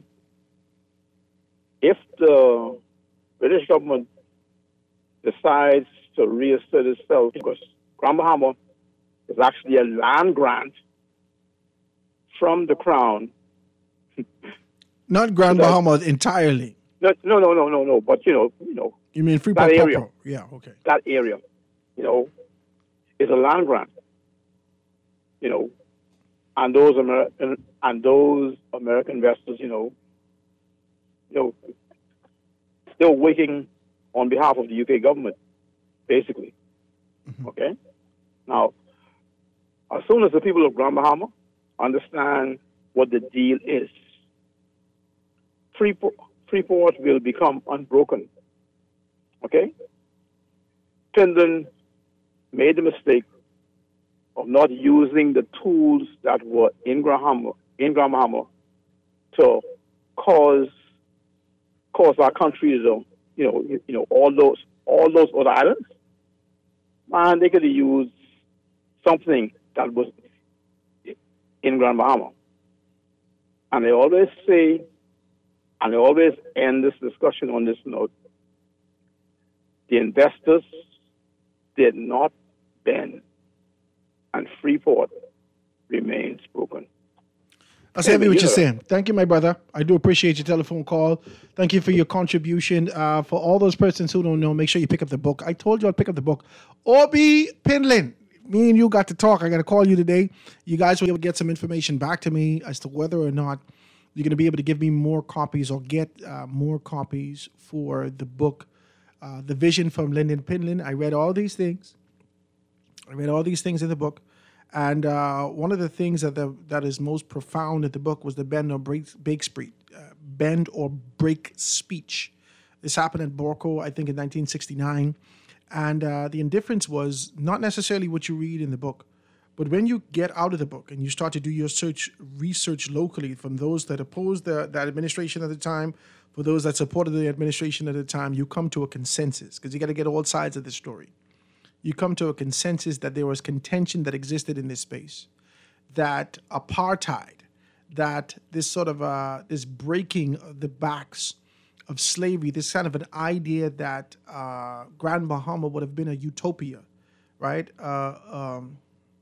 If the British government decides to reassert itself, because Grand Bahama is actually a land grant from the Crown. Not Grand Bahama entirely. No, no, no, no, no, no. But you know, you know. You mean Freeport that area? Papa? Yeah, okay. That area, you know, is a land grant. You know, and those American and those American investors, you know, you know, they were working on behalf of the U K government, basically. Mm-hmm. Okay. Now, as soon as the people of Grand Bahama understand what the deal is, Freeport, Freeport will become unbroken. Okay? Finland made the mistake of not using the tools that were in Grand Bahama, in Grand Bahama to cause cause our country to, you know, you, you know, all those all those other islands. Man, they could have used something that was in Grand Bahama. And they always say, and they always end this discussion on this note, the investors did not bend, and Freeport remains broken. That's heavy what you're saying. Thank you, my brother. I do appreciate your telephone call. Thank you for your contribution. Uh, for all those persons who don't know, make sure you pick up the book. I told you I'd pick up the book. Obi Pinlin, me and you got to talk. I got to call you today. You guys will be able to get some information back to me as to whether or not you're going to be able to give me more copies or get uh, more copies for the book, uh, The Vision from Lyndon Pinlin. I read all these things. I read all these things in the book. And uh, one of the things that the, that is most profound in the book was the bend or break, break speech, uh, bend or break speech. This happened at Borco, I think, in nineteen sixty-nine. And uh, the indifference was not necessarily what you read in the book, but when you get out of the book and you start to do your search research locally from those that opposed the, that administration at the time, for those that supported the administration at the time, you come to a consensus because you got to get all sides of the story. You come to a consensus that there was contention that existed in this space, that apartheid, that this sort of uh, this breaking of the backs of slavery, this kind of an idea that uh, Grand Bahama would have been a utopia, right? Uh, um,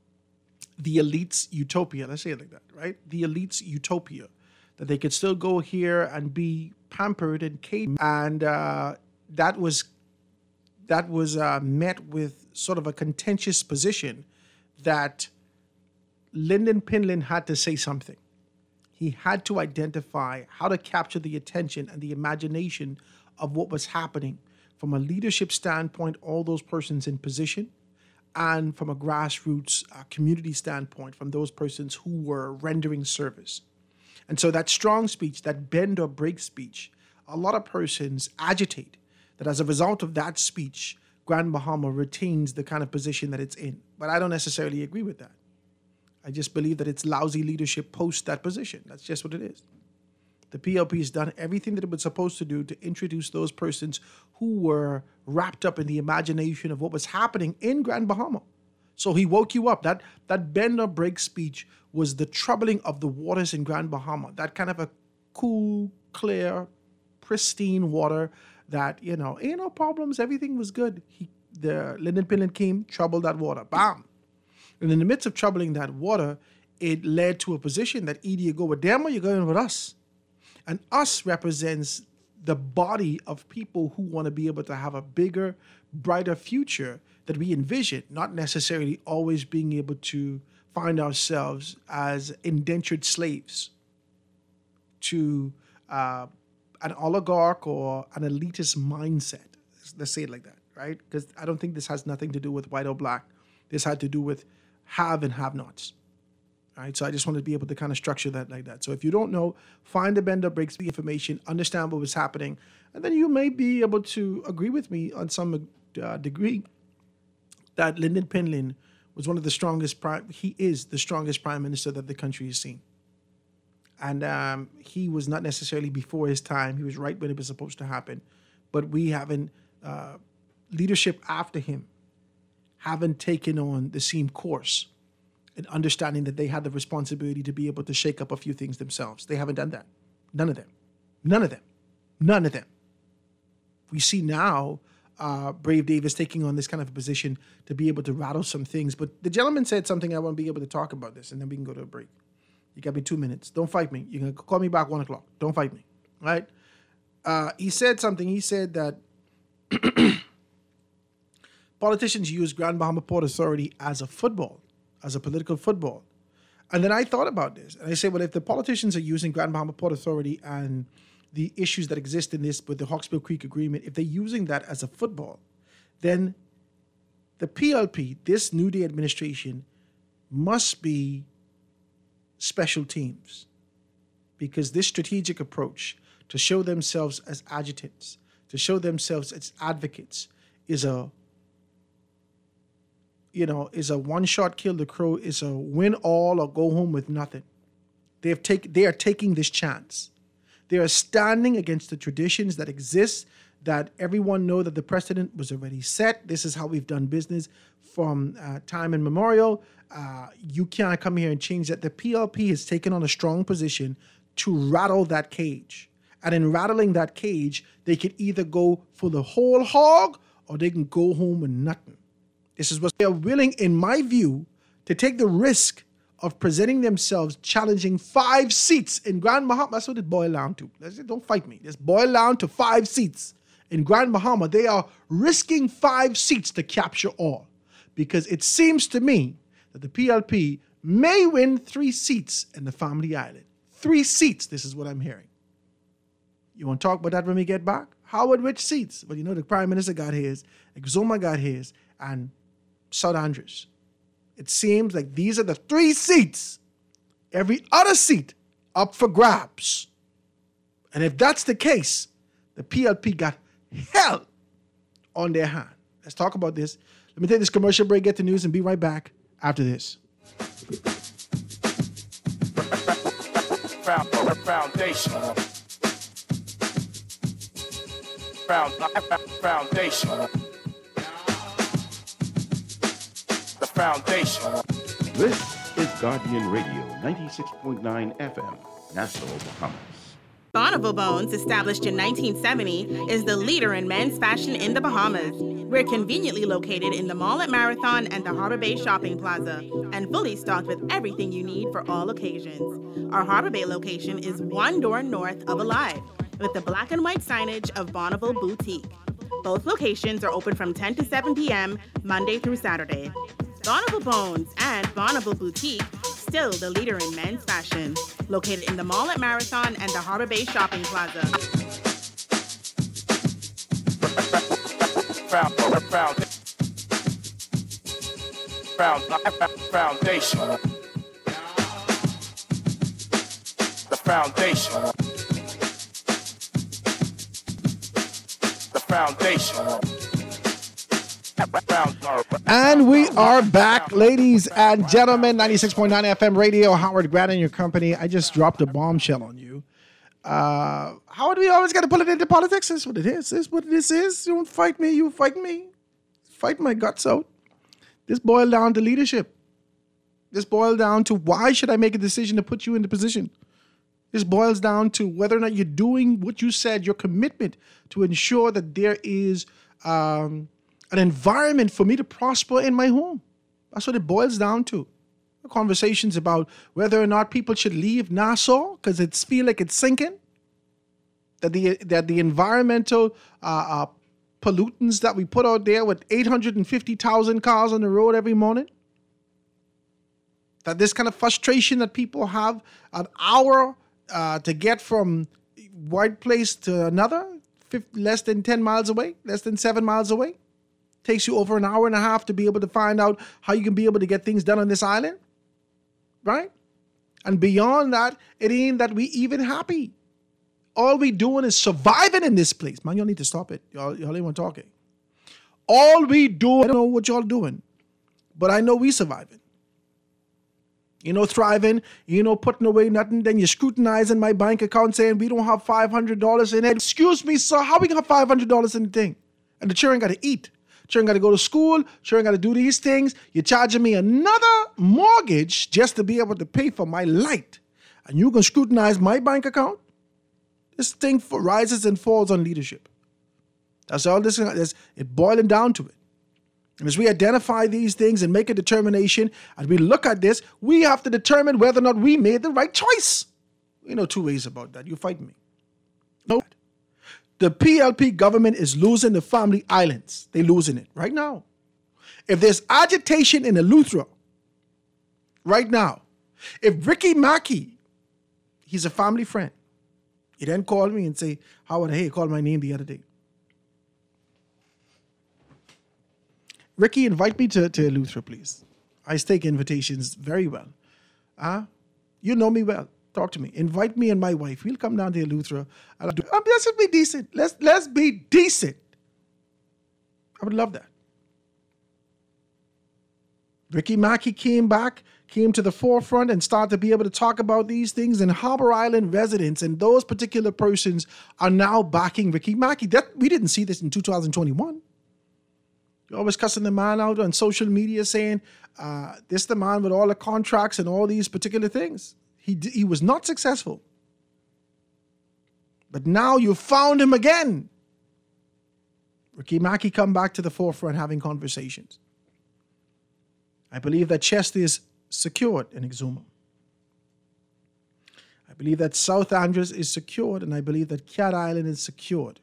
the elite's utopia, let's say it like that, right? The elite's utopia, that they could still go here and be pampered and catered, and uh, that was that was uh, met with sort of a contentious position that Lyndon Pinlin had to say something. He had to identify how to capture the attention and the imagination of what was happening from a leadership standpoint, all those persons in position, and from a grassroots uh, community standpoint, from those persons who were rendering service. And so that strong speech, that bend or break speech, a lot of persons agitate that as a result of that speech, Grand Bahama retains the kind of position that it's in. But I don't necessarily agree with that. I just believe that it's lousy leadership post that position. That's just what it is. The P L P has done everything that it was supposed to do to introduce those persons who were wrapped up in the imagination of what was happening in Grand Bahama. So he woke you up. That, that bend or break speech was the troubling of the waters in Grand Bahama. That kind of a cool, clear, pristine water that, you know, ain't no problems, everything was good. He, the Lyndon Pinlin came, troubled that water, bam. And in the midst of troubling that water, it led to a position that either you go with them or you're going with us. And us represents the body of people who want to be able to have a bigger, brighter future that we envision, not necessarily always being able to find ourselves as indentured slaves to uh, an oligarch or an elitist mindset. Let's say it like that, right? Because I don't think this has nothing to do with white or black. This had to do with have and have-nots. All right, so I just wanted to be able to kind of structure that like that. So if you don't know, find the bend or breaks the information, understand what was happening, and then you may be able to agree with me on some uh, degree that Lyndon Pinlin was one of the strongest prime. He is the strongest prime minister that the country has seen. And um, he was not necessarily before his time. He was right when it was supposed to happen. But we haven't, uh, leadership after him haven't taken on the same course and understanding that they had the responsibility to be able to shake up a few things themselves. They haven't done that. None of them. None of them. None of them. We see now uh, Brave Davis taking on this kind of a position to be able to rattle some things. But the gentleman said something, I want to be able to talk about this, and then we can go to a break. You got me two minutes. Don't fight me. You can call me back one o'clock. Don't fight me. Right? Uh, he said something. He said that politicians use Grand Bahama Port Authority as a football, as a political football. And then I thought about this. And I said, well, if the politicians are using Grand Bahama Port Authority and the issues that exist in this with the Hawksbill Creek Agreement, if they're using that as a football, then the P L P, this New Day administration, must be special teams, because this strategic approach to show themselves as adjutants, to show themselves as advocates, is a, you know, is a one-shot kill the crow, is a win all or go home with nothing. They have take, they are taking this chance. They are standing against the traditions that exist, that everyone know that the precedent was already set. This is how we've done business from uh, time immemorial. Uh, you can't come here and change that. The P L P has taken on a strong position to rattle that cage. And in rattling that cage, they could either go for the whole hog or they can go home with nothing. This is what they are willing, in my view, to take the risk of presenting themselves, challenging five seats in Grand Bahama. That's what it boiled down to. Let's, don't fight me. It's boiled down to five seats. In Grand Bahama, they are risking five seats to capture all, because it seems to me that the P L P may win three seats in the Family Island. Three seats, this is what I'm hearing. You want to talk about that when we get back? Howard, which seats? Well, you know, the Prime Minister got his, Exuma got his, and South Andrews. It seems like these are the three seats. Every other seat up for grabs. And if that's the case, the P L P got hell on their hand. Let's talk about this. Let me take this commercial break, get the news, and be right back after this. Foundation. Foundation. The foundation. This is Guardian Radio, ninety-six point nine F M, Nassau, Bahamas. Bonneville Bones, established in nineteen seventy, is the leader in men's fashion in the Bahamas. We're conveniently located in the mall at Marathon and the Harbor Bay Shopping Plaza, and fully stocked with everything you need for all occasions. Our Harbor Bay location is one door north of Alive, with the black and white signage of Bonneville Boutique. Both locations are open from ten to seven p.m., Monday through Saturday. Bonneville Bones and Bonneville Boutique, still the leader in men's fashion. Located in the mall at Marathon and the Harbor Bay Shopping Plaza. Found, found, found, foundation. The foundation. The foundation. And we are back, ladies and gentlemen. ninety-six point nine F M radio. Howard Grant and your company. I just dropped a bombshell on you. Uh, Howard, we always got to pull it into politics. This is what it is. This is what this is. You don't fight me. You fight me. Fight my guts out. This boiled down to leadership. This boiled down to why should I make a decision to put you in the position? This boils down to whether or not you're doing what you said, your commitment to ensure that there is um, an environment for me to prosper in my home. That's what it boils down to. Conversations about whether or not people should leave Nassau because it's feel like it's sinking. That the that the environmental uh, uh, pollutants that we put out there with eight hundred fifty thousand cars on the road every morning. That this kind of frustration that people have an hour uh, to get from one place to another, fifty, less than ten miles away, less than seven miles away. Takes you over an hour and a half to be able to find out how you can be able to get things done on this island. Right? And beyond that, it ain't that we even happy. All we doing is surviving in this place. Man, y'all need to stop it. Y'all, y'all ain't want talking. All we do, I don't know what y'all doing, But I know we surviving. You know, thriving, you know, putting away nothing. Then you're scrutinizing my bank account saying we don't have five hundred dollars in it. Excuse me, sir, how we got five hundred dollars in the thing? And the children got to eat. Children got to go to school. Children got to do these things. You're charging me another mortgage just to be able to pay for my light. And you can scrutinize my bank account? This thing for rises and falls on leadership. That's all this is. It boiling down to it. And as we identify these things and make a determination, and we look at this, we have to determine whether or not we made the right choice. You know two ways about that. You fight me. No. The P L P government is losing the family islands. They're losing it right now. If there's agitation in Eleuthera right now, if Ricky Mackey, he's a family friend, he then called me and say, Howard, hey, he called my name the other day. Ricky, invite me to, to Eleuthera, please. I take invitations very well. Uh, you know me well. Talk to me. Invite me and my wife. We'll come down to Eleuthera. I'll do, um, let's be decent. Let's, let's be decent. I would love that. Ricky Mackey came back, came to the forefront and started to be able to talk about these things. And Harbor Island residents and those particular persons are now backing Ricky Mackey. That, we didn't see this in two thousand twenty-one. You're always cussing the man out on social media saying, uh, this the man with all the contracts and all these particular things. He, he was not successful. But now you found him again. Ricky Mackey come back to the forefront having conversations. I believe that Chester is secured in Exuma. I believe that South Andrews is secured, and I believe that Cat Island is secured.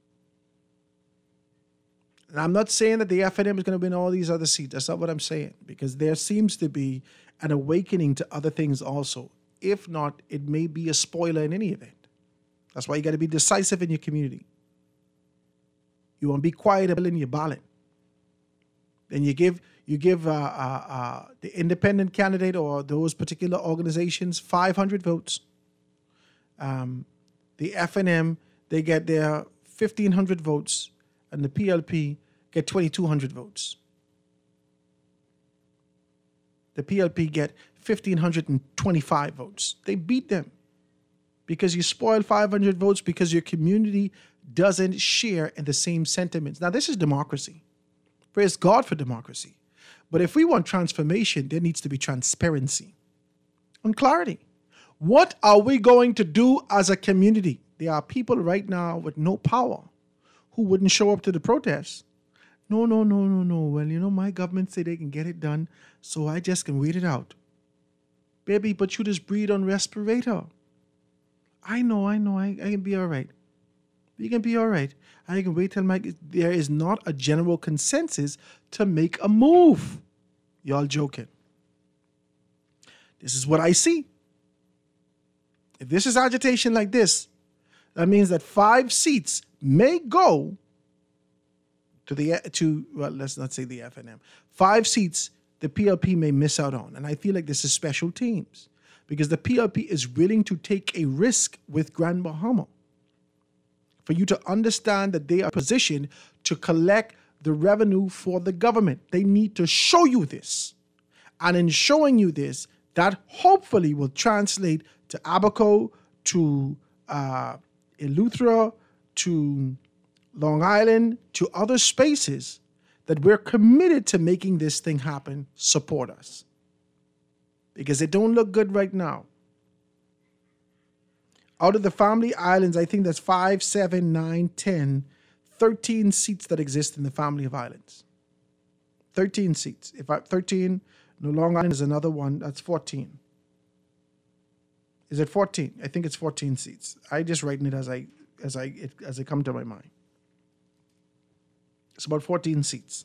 And I'm not saying that the F N M is going to win all these other seats. That's not what I'm saying, because there seems to be an awakening to other things also. If not, it may be a spoiler in any event. That's why you got to be decisive in your community. You want to be quiet in your ballot. Then you give you give uh, uh, uh, the independent candidate or those particular organizations five hundred votes. Um, the F N M, they get their fifteen hundred votes, and the P L P get twenty-two hundred votes. The P L P get one thousand five hundred twenty-five votes. They beat them because you spoil five hundred votes because your community doesn't share in the same sentiments. Now, this is democracy. Praise God for democracy. But if we want transformation, there needs to be transparency and clarity. What are we going to do as a community? There are people right now with no power who wouldn't show up to the protests. No, no, no, no, no. Well, you know, my government say they can get it done, so I just can wait it out. Baby, but you just breathe on respirator. I know, I know, I, I can be all right. You can be all right. I can wait till my... There is not a general consensus to make a move. Y'all joking. This is what I see. If this is agitation like this, that means that five seats may go to the... to well, let's not say the F N M. Five seats the P L P may miss out on. And I feel like this is special teams because the P L P is willing to take a risk with Grand Bahama for you to understand that they are positioned to collect the revenue for the government. They need to show you this. And in showing you this, that hopefully will translate to Abaco, to uh, Eleuthera, to Long Island, to other spaces that we're committed to making this thing happen. Support us. Because it don't look good right now. Out of the family islands, I think there's five, seven, nine, ten, thirteen seats that exist in the family of islands. thirteen seats. If I, thirteen, no, Long Island is another one, that's fourteen. Is it fourteen? I think it's fourteen seats. I just writing it as I as I it, as it come to my mind. It's about fourteen seats.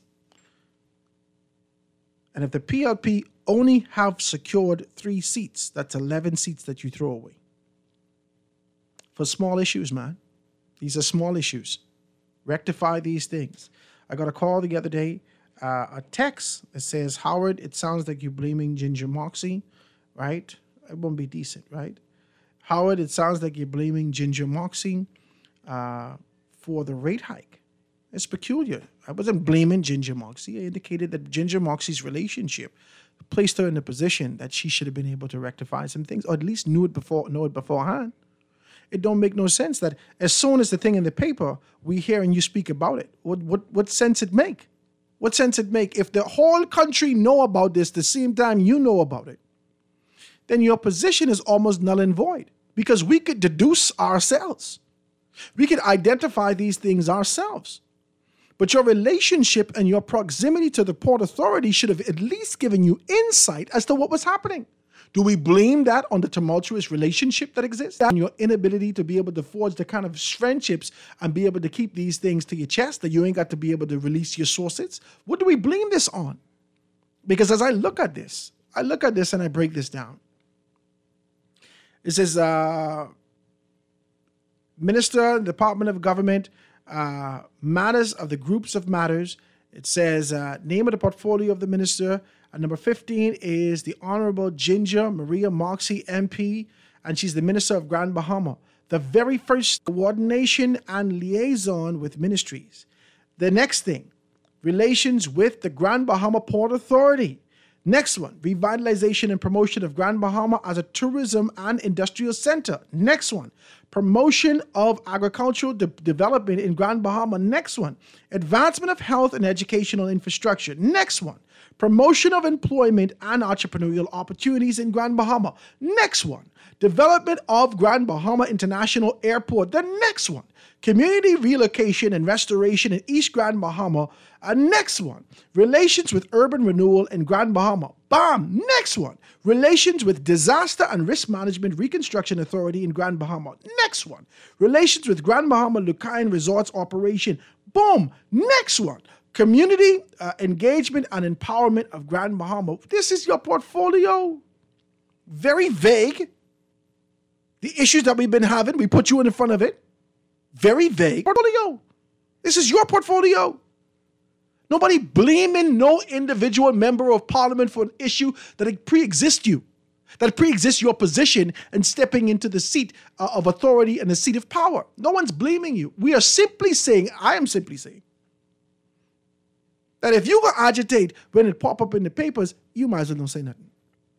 And if the P L P only have secured three seats, that's eleven seats that you throw away. For small issues, man. These are small issues. Rectify these things. I got a call the other day, uh, a text that says, Howard, it sounds like you're blaming Ginger Moxie, right? It won't be decent, right? Howard, it sounds like you're blaming Ginger Moxie uh, for the rate hike. It's peculiar. I wasn't blaming Ginger Moxie. I indicated that Ginger Moxie's relationship placed her in a position that she should have been able to rectify some things, or at least knew it before, know it beforehand. It don't make no sense that as soon as the thing in the paper, we hear and you speak about it. What what what sense it make? What sense it make? If the whole country know about this the same time you know about it, then your position is almost null and void, because we could deduce ourselves. We could identify these things ourselves. But your relationship and your proximity to the Port Authority should have at least given you insight as to what was happening. Do we blame that on the tumultuous relationship that exists? And your inability to be able to forge the kind of friendships and be able to keep these things to your chest, that you ain't got to be able to release your sources? What do we blame this on? Because as I look at this, I look at this and I break this down. It says, uh, Minister, Department of Government, uh, matters of the groups of matters. It says, uh, name of the portfolio of the minister. And number fifteen is the Honorable Ginger Maria Moxie, M P, and she's the Minister of Grand Bahama. The very first, coordination and liaison with ministries. The next thing, relations with the Grand Bahama Port Authority. Next one, revitalization and promotion of Grand Bahama as a tourism and industrial center. Next one, promotion of agricultural de- development in Grand Bahama. Next one, advancement of health and educational infrastructure. Next one, promotion of employment and entrepreneurial opportunities in Grand Bahama. Next one, development of Grand Bahama International Airport. The next one, community relocation and restoration in East Grand Bahama. And next one, relations with urban renewal in Grand Bahama. Bam! Next one, relations with disaster and risk management reconstruction authority in Grand Bahama. Next one, relations with Grand Bahama Lucayan Resorts operation. Boom! Next one, community uh, engagement and empowerment of Grand Bahama. This is your portfolio. Very vague. The issues that we've been having, we put you in front of it. Very vague portfolio. This is your portfolio. Nobody blaming no individual member of parliament for an issue that pre-exists you, that pre-exists your position and stepping into the seat uh, of authority and the seat of power. No one's blaming you. We are simply saying, I am simply saying, that if you go agitate when it pop up in the papers, you might as well don't say nothing.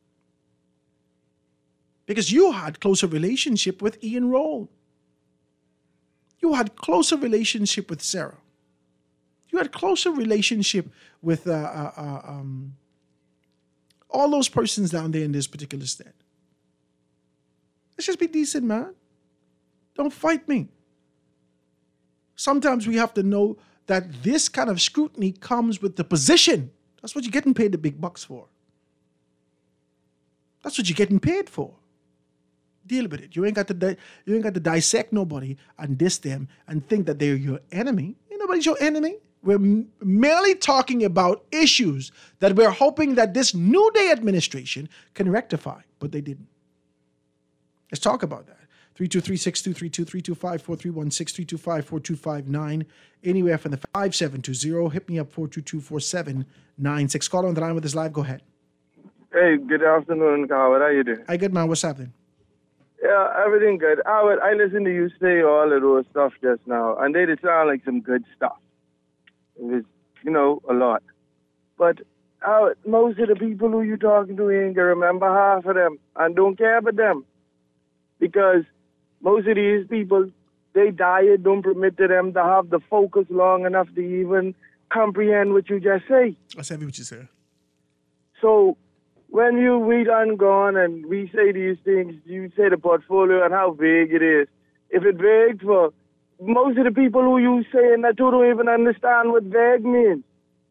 Because you had closer relationship with Ian Roll. You had closer relationship with Sarah. You had closer relationship with uh, uh, uh, um, all those persons down there in this particular state. Let's just be decent, man. Don't fight me. Sometimes we have to know that this kind of scrutiny comes with the position. That's what you're getting paid the big bucks for. That's what you're getting paid for. Deal with it. You ain't got to di- you ain't got to dissect nobody and diss them and think that they're your enemy. Ain't nobody's your enemy. We're m- merely talking about issues that we're hoping that this New Day administration can rectify, but they didn't. Let's talk about that. three two three, six two three two, three two five, four three one six, three two five, four two five nine. Anywhere from the five seven two zero. Hit me up, four two two, four seven nine six. Call on the line with us live. Go ahead. Hey, good afternoon, Howard. How you doing? Hi, good, man. What's happening? Yeah, everything good. Howard, I listened to you say all of those stuff just now, and they did sound like some good stuff. It was, you know, a lot. But Howard, most of the people who you talking to ain't gonna remember half of them and don't care about them. Because most of these people, their diet don't permit to them to have the focus long enough to even comprehend what you just say. That's heavy what you say. So when you we done gone and we say these things, you say the portfolio and how vague it is. If it vague for most of the people who you saying that you don't even understand what vague means.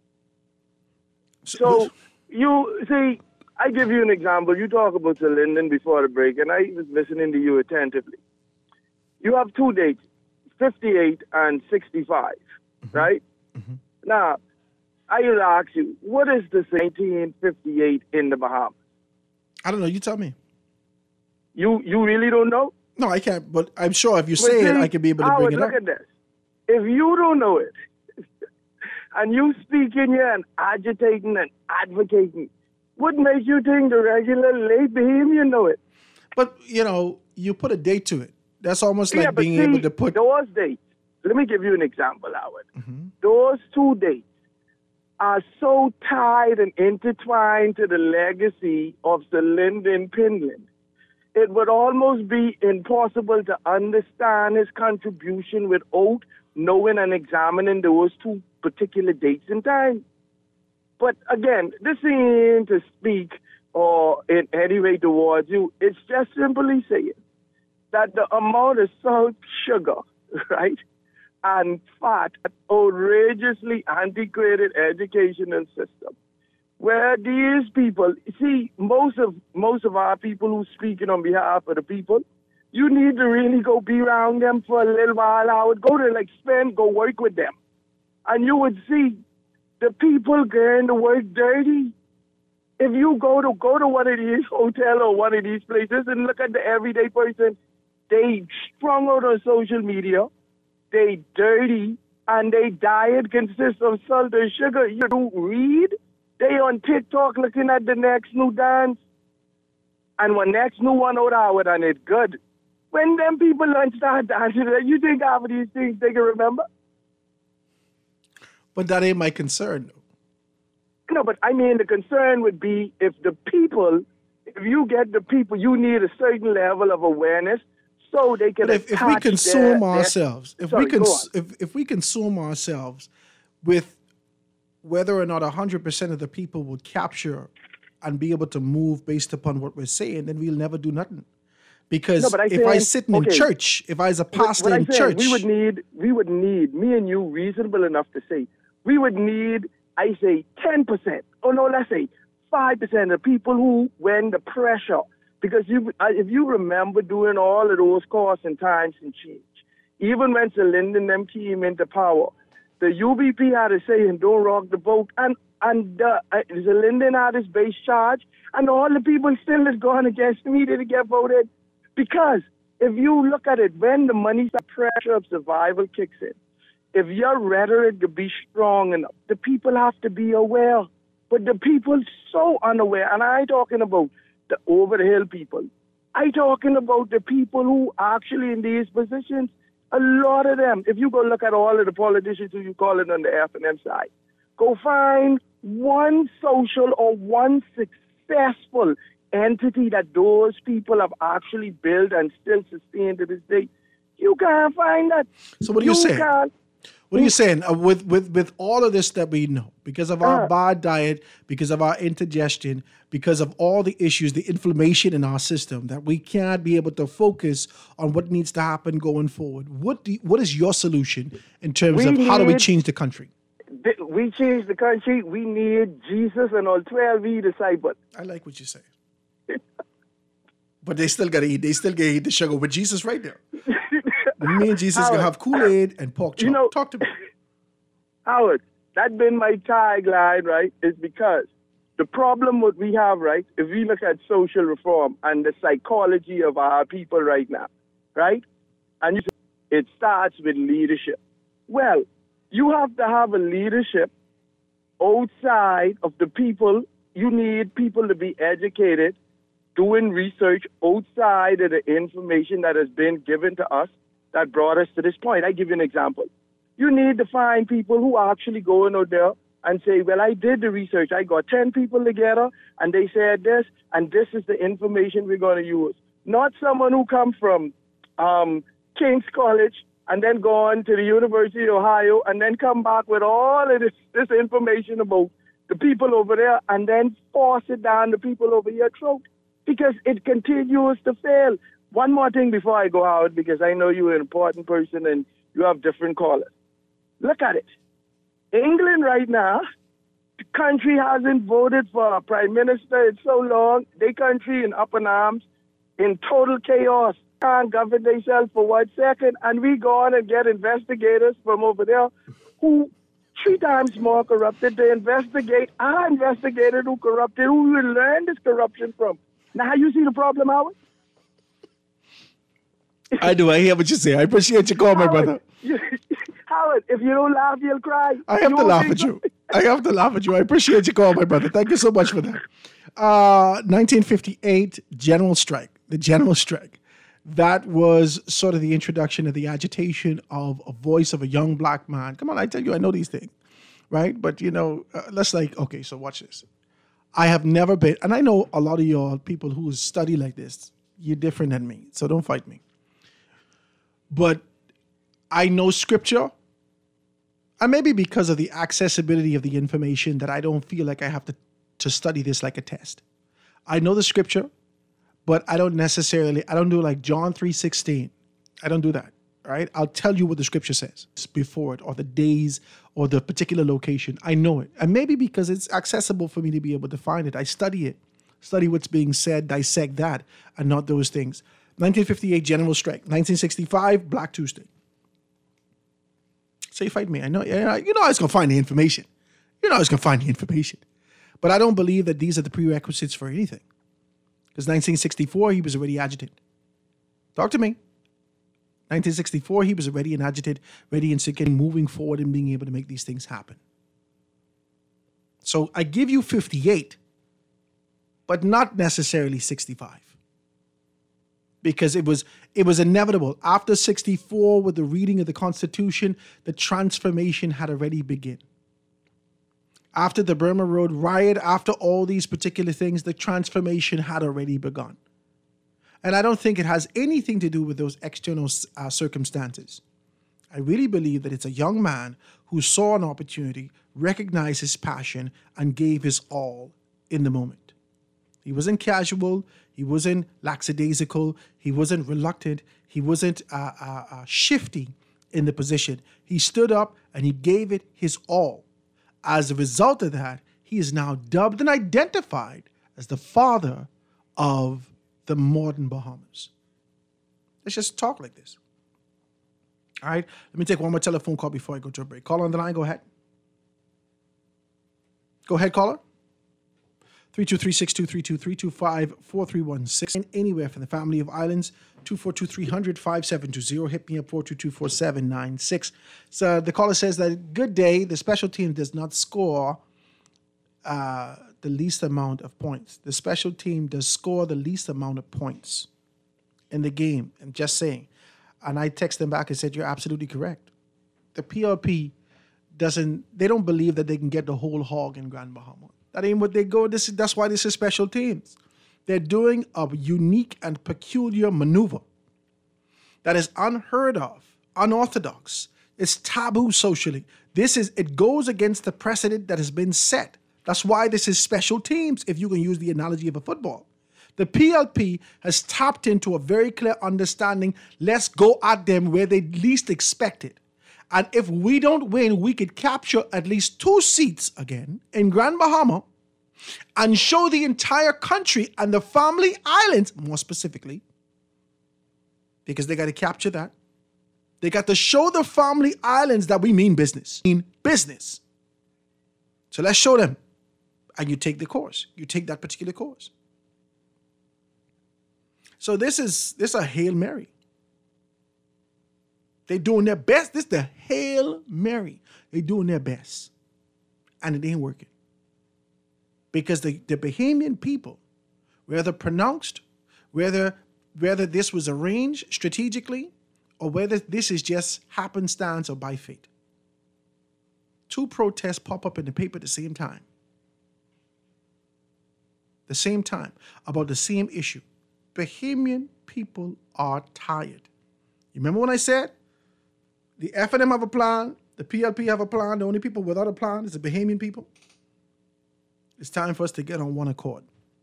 So you see, I give you an example. You talk about Sir Lyndon before the break, and I was listening to you attentively. You have two dates, fifty-eight and sixty-five, mm-hmm. right? Mm-hmm. Now, I will ask you, what is the nineteen fifty-eight in the Bahamas? I don't know. You tell me. You you really don't know? No, I can't. But I'm sure if you say see, it, I can be able to Howard, bring it look up. Look at this. If you don't know it, and you speak in here and agitating and advocating, what makes you think the regular lay Bahamian know it? But, you know, you put a date to it. That's almost like yeah, being see, able to put... those dates, let me give you an example, Howard. Mm-hmm. Those two dates are so tied and intertwined to the legacy of Sir Lyndon Pinland. It would almost be impossible to understand his contribution without knowing and examining those two particular dates in time. But again, this ain't to speak or in any way towards you. It's just simply saying that the amount of salt, sugar, right, and fat, outrageously antiquated educational system, where these people, see, most of most of our people who speaking on behalf of the people, you need to really go be around them for a little while. I would go to like spend, go work with them, and you would see the people going to work dirty. If you go to go to one of these hotels or one of these places and look at the everyday person, they sprung out on social media, they dirty, and their diet consists of salt and sugar. You don't read. They on TikTok looking at the next new dance. And when next new one out Howard and it's good. When them people learn start dancing, you think half of these things they can remember? But that ain't my concern. No, but I mean the concern would be if the people, if you get the people, you need a certain level of awareness so they can. But if, if we consume their, their, ourselves, if sorry, we cons- if if we consume ourselves with whether or not one hundred percent of the people would capture and be able to move based upon what we're saying, then we'll never do nothing. Because no, I if saying, I sit in okay, church, if I was a pastor in church, we would need, we would need, me and you, reasonable enough to say, we would need, I say, ten percent, or no, let's say five percent of people who, when the pressure, because you, if you remember doing all of those courses and times and change, even when Sir Lyndon them came into power, the U B P had a saying, don't rock the boat, and and uh, Sir Lyndon had his base charge, and all the people still had gone against me to get voted. Because if you look at it, when the money pressure of survival kicks in, if your rhetoric could be strong enough, the people have to be aware. But the people so unaware, and I ain't talking about the over-the-hill people. I talking about the people who actually in these positions, a lot of them, if you go look at all of the politicians who you call it on the F and M side, go find one social or one successful entity that those people have actually built and still sustain to this day. You can't find that. So what are you, you saying? Can't. What are you saying? Uh, with, with, with all of this that we know, because of our uh, bad diet, because of our indigestion, because of all the issues, the inflammation in our system, that we can't be able to focus on what needs to happen going forward. What do you, what is your solution in terms of how do we change the country? We change the country. We need Jesus and all twelve disciples. I like what you say. But they still got to eat. They still got to eat the sugar with Jesus right there. Me and Jesus going to have Kool-Aid and pork chop. You know, talk to me. Howard, that's been my tagline, right, is because the problem what we have, right, if we look at social reform and the psychology of our people right now, right, and you say it starts with leadership. Well, you have to have a leadership outside of the people. You need people to be educated, doing research outside of the information that has been given to us that brought us to this point. I give you an example. You need to find people who are actually going out there and say, well, I did the research. I got ten people together, and they said this, and this is the information we're going to use. Not someone who come from um, King's College and then go on to the University of Ohio and then come back with all of this, this information about the people over there and then force it down the people over your throat. Because it continues to fail. One more thing before I go out, because I know you're an important person and you have different callers. Look at it. England right now, the country hasn't voted for a prime minister in so long. Their country in up in arms, in total chaos. Can't govern themselves for one second. And we go on and get investigators from over there who three times more corrupted. They investigate our investigator who corrupted, who we learned this corruption from. Now, you see the problem, Howard? I do. I hear what you say. I appreciate your call, my brother. Howard, if you don't laugh, you'll cry. I have you to laugh at you. I have to laugh at you. I appreciate your call, my brother. Thank you so much for that. Uh, nineteen fifty-eight, general strike. The general strike. that was sort of the introduction of the agitation of a voice of a young black man. Come on, I tell you, I know these things, right? But, you know, uh, let's like, okay, so watch this. I have never been, and I know a lot of y'all people who study like this, you're different than me, so don't fight me. But I know scripture, and maybe because of the accessibility of the information that I don't feel like I have to, to study this like a test. I know the scripture, but I don't necessarily, I don't do like John three sixteen. I don't do that, right? I'll tell you what the scripture says before it, or the days, or the particular location. I know it. And maybe because it's accessible for me to be able to find it, I study it, study what's being said, dissect that, and not those things. nineteen fifty-eight, General Strike. nineteen sixty-five, Black Tuesday. So you fight me. I know, you know, you know I was going to find the information. You know I was going to find the information. But I don't believe that these are the prerequisites for anything. Because nineteen sixty-four, he was already agitated. Talk to me. nineteen sixty-four, he was already an agitated, ready and sick, and moving forward and being able to make these things happen. So I give you fifty-eight, but not necessarily sixty-five. Because it was it was inevitable. After sixty-four, with the reading of the Constitution, the transformation had already begun. After the Burma Road riot, after all these particular things, the transformation had already begun. And I don't think it has anything to do with those external uh, circumstances. I really believe that it's a young man who saw an opportunity, recognized his passion, and gave his all in the moment. He wasn't casual. He wasn't lackadaisical. He wasn't reluctant. He wasn't uh, uh, uh, shifty in the position. He stood up and he gave it his all. As a result of that, he is now dubbed and identified as the father of the modern Bahamas. Let's just talk like this. All right, let me take one more telephone call before I go to a break. Caller on the line, go ahead. Go ahead, caller. three two three, six two three two, three two five, four three one six. And anywhere from the family of islands, two four two, three hundred, five seven two zero. Hit me up, four two two, four seven nine six. So the caller says that, good day, the special team does not score uh, the least amount of points. The special team does score the least amount of points in the game. I'm just saying. And I texted them back and said, you're absolutely correct. The P L P doesn't, they don't believe that they can get the whole hog in Grand Bahama. That ain't what they go. This is, that's why this is special teams. They're doing a unique and peculiar maneuver that is unheard of, unorthodox. It's taboo socially. This is, it goes against the precedent that has been set. That's why this is special teams, if you can use the analogy of a football. The P L P has tapped into a very clear understanding. Let's go at them where they least expect it. And if we don't win, we could capture at least two seats again in Grand Bahama and show the entire country and the family islands, more specifically, because they got to capture that. They got to show the family islands that we mean business. Mean business. So let's show them. And you take the course. You take that particular course. So this is this is a Hail Mary. They're doing their best. This is the Hail Mary. They're doing their best. And it ain't working. Because the, the Bahamian people, whether pronounced, whether, whether this was arranged strategically, or whether this is just happenstance or by fate. Two protests pop up in the paper at the same time. The same time, about the same issue. Bahamian people are tired. You remember when I said the F N M have a plan, the P L P have a plan, the only people without a plan is the Bahamian people? It's time for us to get on one accord.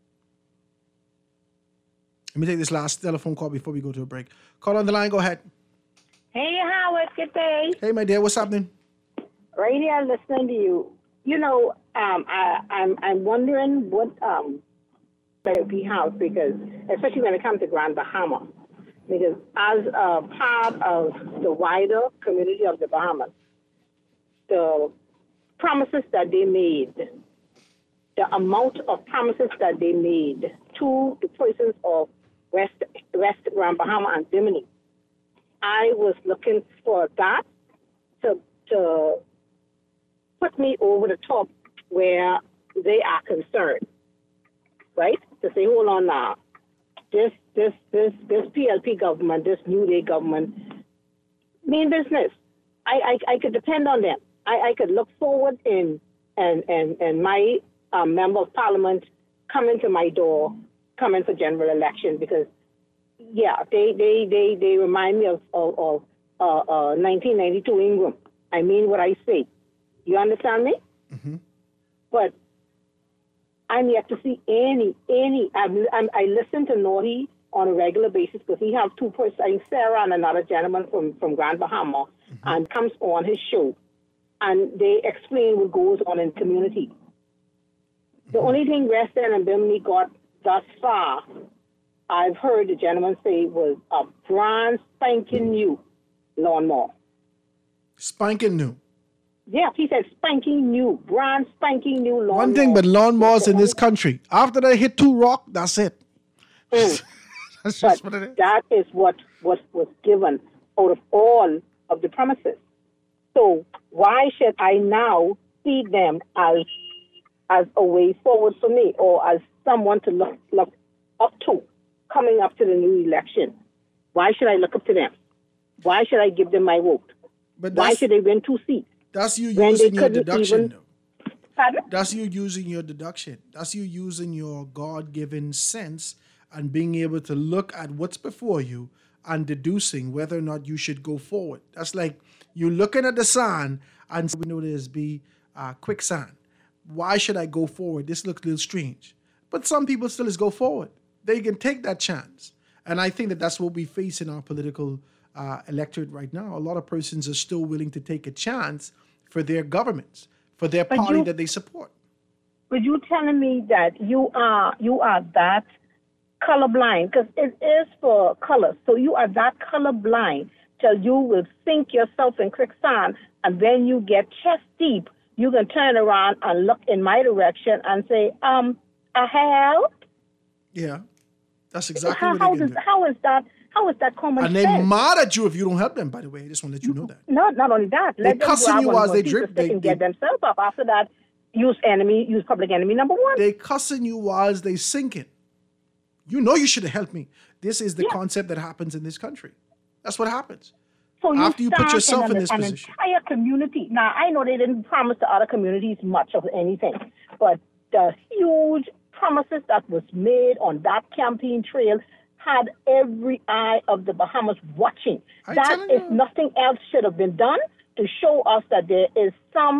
Let me take this last telephone call before we go to a break. Call on the line, go ahead. Hey, Howard, good day. Hey, my dear, what's happening? Right here, listening to you. You know, um, I, I'm I'm wondering what um, P L P house, because especially when it comes to Grand Bahama, because as a part of the wider community of the Bahamas, the promises that they made, the amount of promises that they made to the persons of West West Grand Bahama and Bimini, I was looking for that to to put me over the top where they are concerned, right? To say, hold on now, this this this this P L P government, this New Day government, mean business. I, I, I could depend on them. I, I could look forward in and and and my um, member of parliament coming to my door, coming for general election, because yeah, they they they, they remind me of of, of uh, uh, nineteen ninety-two Ingram. I mean what I say. You understand me? Mm-hmm. But I'm yet to see any, any. I'm, I'm, I listen to Naughty on a regular basis because he has two persons, Sarah and another gentleman from, from Grand Bahama, mm-hmm. and comes on his show. And they explain what goes on in the community. Mm-hmm. The only thing West End and Bimini got thus far, I've heard the gentleman say, was a brand spanking new lawnmower. Spanking new. Yeah, he said spanking new, brand spanking new lawnmower. One thing, but lawnmowers in this country, after they hit two rock, that's it. Mm. That's just but what it is. That is what, what was given out of all of the premises. So why should I now see them as as a way forward for me, or as someone to look look up to coming up to the new election? Why should I look up to them? Why should I give them my vote? But why should they win two seats? That's you when using they your couldn't deduction, even- though. Pardon? That's you using your deduction. That's you using your God-given sense and being able to look at what's before you and deducing whether or not you should go forward. That's like you looking at the sand and we know there's be uh, quicksand. Why should I go forward? This looks a little strange. But some people still just go forward. They can take that chance. And I think that that's what we face in our political uh, electorate right now. A lot of persons are still willing to take a chance for their governments, for their But party you- that they support. But you telling me that you are you are that colorblind, because it is for colors. So you are that colorblind till you will sink yourself in quicksand, and then you get chest deep. You can turn around and look in my direction and say, um, a help. Yeah, that's exactly How, what how they can does do. how is that how is that common And they sense? mad at you if you don't help them, by the way. I just want to let you know that. No, not only that. They Let them cussing grab you one as more they piece drip- of stick they- and get themselves up. After that, use enemy, use public enemy number one. They cussing you whilst they sinking. You know you should have helped me. This is the concept that happens in this country. That's what happens. So you After you put stand yourself in an, this an position. entire community. Now, I know they didn't promise the other communities much of anything, but the huge promises that was made on that campaign trail had every eye of the Bahamas watching. I That telling if you. nothing else should have been done to show us that there is some,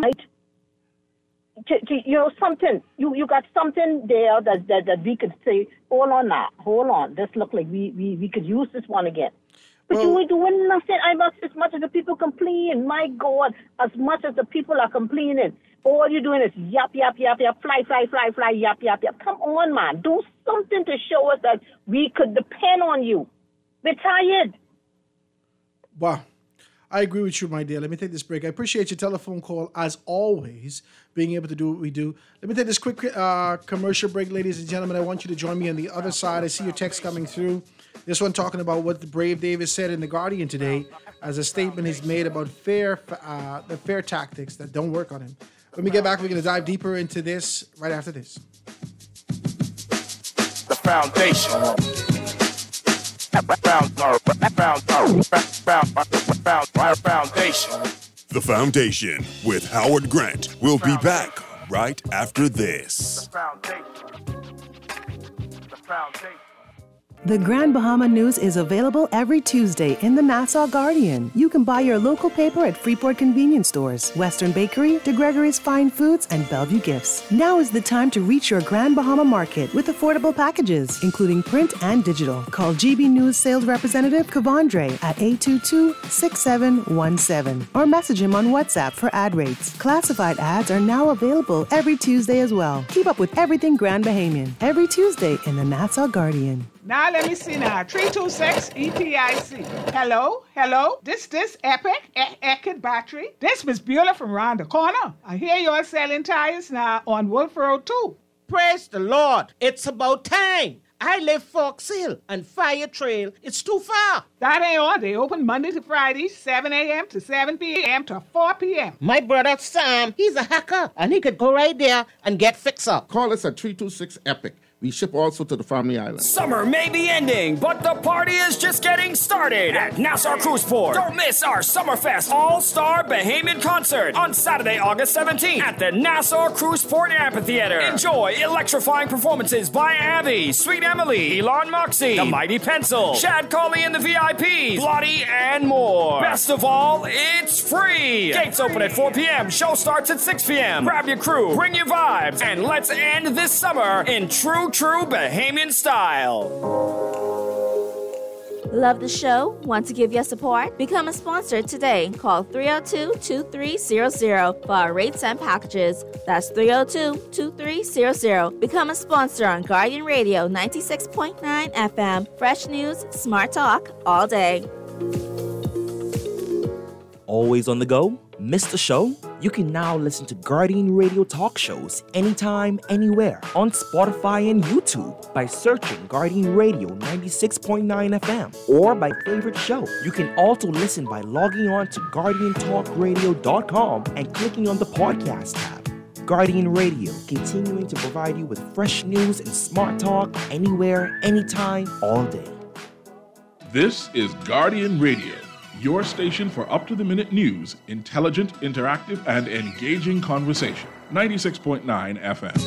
to, to, you know, something. You you got something there that, that, that we could say, hold on now, hold on. This look like we, we, we could use this one again. But you ain't doing nothing. I must, as much as the people complain, my God, as much as the people are complaining, all you're doing is yap, yap, yap, yap, fly, fly, fly, fly, yap, yap, yap. Come on, man. Do something to show us that we could depend on you. We're tired. Wow. I agree with you, my dear. Let me take this break. I appreciate your telephone call, as always, being able to do what we do. Let me take this quick uh, commercial break, ladies and gentlemen. I want you to join me on the other side. I see your text coming through. This one talking about what the Brave Davis said in The Guardian today as a statement he's made about fair, uh, the fair tactics that don't work on him. When we get back, we're going to dive deeper into this right after this. The foundation. Foundation. The Foundation with Howard Grant. We'll be back right after this. The Grand Bahama News is available every Tuesday in the Nassau Guardian. You can buy your local paper at Freeport Convenience Stores, Western Bakery, De Gregory's Fine Foods, and Bellevue Gifts. Now is the time to reach your Grand Bahama market with affordable packages, including print and digital. Call G B News sales representative Kavandre at eight two two, six seven one seven or message him on WhatsApp for ad rates. Classified ads are now available every Tuesday as well. Keep up with everything Grand Bahamian every Tuesday in the Nassau Guardian. Now let me see now. three two six E P I C. Hello? Hello? This this Epic e- Eckert Battery? This Miss Beulah from round the corner. I hear you're selling tires now on Wolf Road too. Praise the Lord. It's about time. I live Fox Hill and Fire Trail. It's too far. That ain't all. They open Monday to Friday, seven a.m. to seven p.m. to four p.m. My brother Sam, he's a hacker, and he could go right there and get fixed up. Call us at three two six EPIC. We ship also to the Family Island. Summer may be ending, but the party is just getting started at Nassau Cruise Port. Don't miss our Summerfest All-Star Bahamian Concert on Saturday, August seventeenth at the Nassau Cruise Port Amphitheater. Enjoy electrifying performances by Abby, Sweet Emily, Elon Moxie, The Mighty Pencil, Shad Colley and the V I Ps, Blotty, and more. Best of all, it's free. Gates open at four p.m. Show starts at six p.m. Grab your crew, bring your vibes, and let's end this summer in true True Bahamian style. Love the show? Want to give your support? Become a sponsor today. Call three oh two, two three zero zero for our rates and packages. That's three oh two, two three zero zero. Become a sponsor on Guardian Radio ninety-six point nine F M. Fresh news, smart talk, all day. Always on the go? Missed the show? You can now listen to Guardian Radio talk shows anytime, anywhere on Spotify and YouTube by searching Guardian Radio ninety-six point nine F M or by favorite show. You can also listen by logging on to guardian talk radio dot com and clicking on the podcast tab. Guardian Radio, continuing to provide you with fresh news and smart talk anywhere, anytime, all day. This is Guardian Radio, your station for up-to-the-minute news, intelligent, interactive, and engaging conversation. ninety-six point nine F M.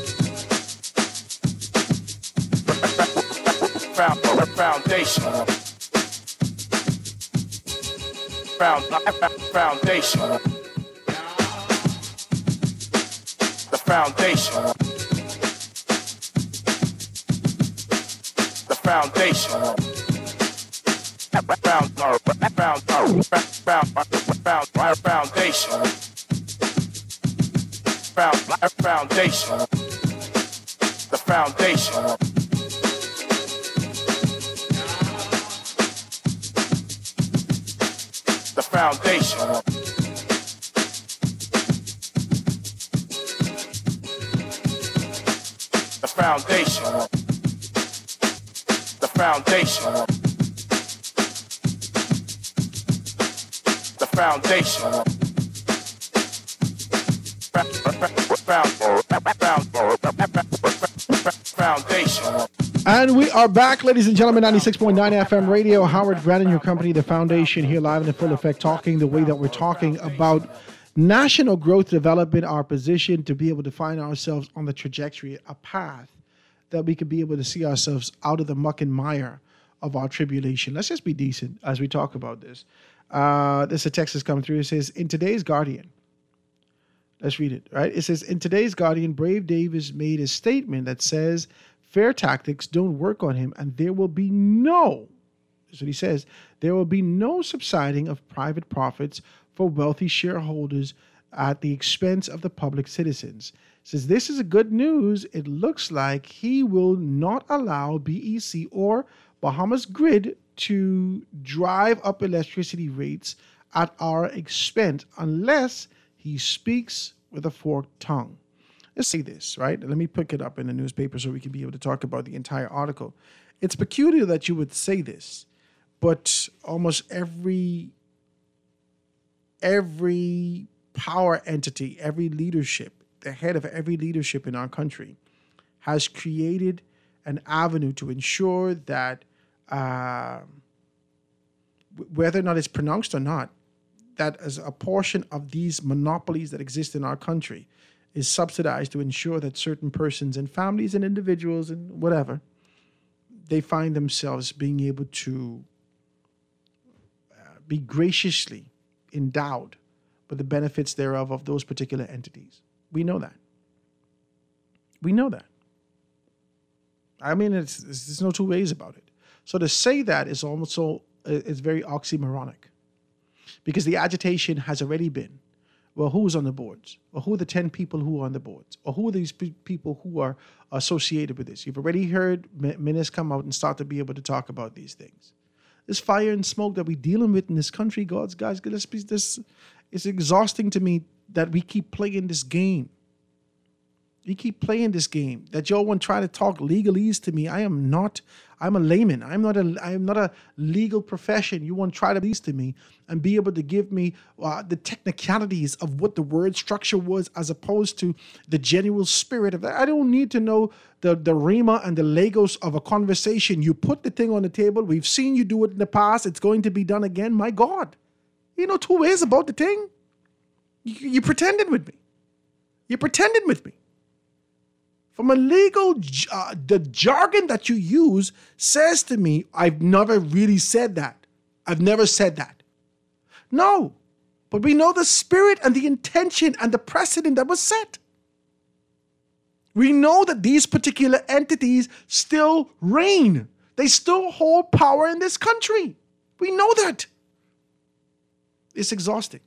Foundation. Foundation. The foundation. The foundation. Found, found, found, found, found, foundation. Found, foundation. The foundation. The foundation. The foundation. The foundation. Foundation. Foundation. And we are back, ladies and gentlemen, ninety-six point nine F M radio. Howard Grant and your company, The Foundation, here live in full effect, talking the way that we're talking about national growth development, our position to be able to find ourselves on the trajectory, a path that we could be able to see ourselves out of the muck and mire of our tribulation. Let's just be decent as we talk about this. Uh, this is a text that's come through. It says, in today's Guardian, let's read it, right? It says, in today's Guardian, Brave Davis made a statement that says fair tactics don't work on him, and there will be no, that's what he says, there will be no subsiding of private profits for wealthy shareholders at the expense of the public citizens. It says, this is a good news. It looks like he will not allow B E C or Bahamas Grid to drive up electricity rates at our expense unless he speaks with a forked tongue. Let's see this, right? Let me pick it up in the newspaper so we can be able to talk about the entire article. It's peculiar that you would say this, but almost every every power entity, every leadership, the head of every leadership in our country has created an avenue to ensure that Uh, whether or not it's pronounced or not, that as a portion of these monopolies that exist in our country is subsidized to ensure that certain persons and families and individuals and whatever, they find themselves being able to uh, be graciously endowed with the benefits thereof of those particular entities. We know that. We know that. I mean, it's, it's, there's no two ways about it. So to say that is also is very oxymoronic, because the agitation has already been, well, who's on the boards? Or who are the ten people who are on the boards? Or who are these pe- people who are associated with this? You've already heard ministers come out and start to be able to talk about these things. This fire and smoke that we're dealing with in this country, God's guys, let's be this. It's exhausting to me that we keep playing this game. You keep playing this game that y'all want to try to talk legalese to me. I am not, I'm a layman. I'm not a, I'm not a legal profession. You want to try to lease to me and be able to give me uh, the technicalities of what the word structure was as opposed to the genuine spirit of that. I don't need to know the, the rima and the legos of a conversation. You put the thing on the table. We've seen you do it in the past. It's going to be done again. My God. You know two ways about the thing. You, you pretended with me. You pretended with me. From a legal, uh, the jargon that you use says to me, I've never really said that. I've never said that. No, but we know the spirit and the intention and the precedent that was set. We know that these particular entities still reign. They still hold power in this country. We know that. It's exhausting.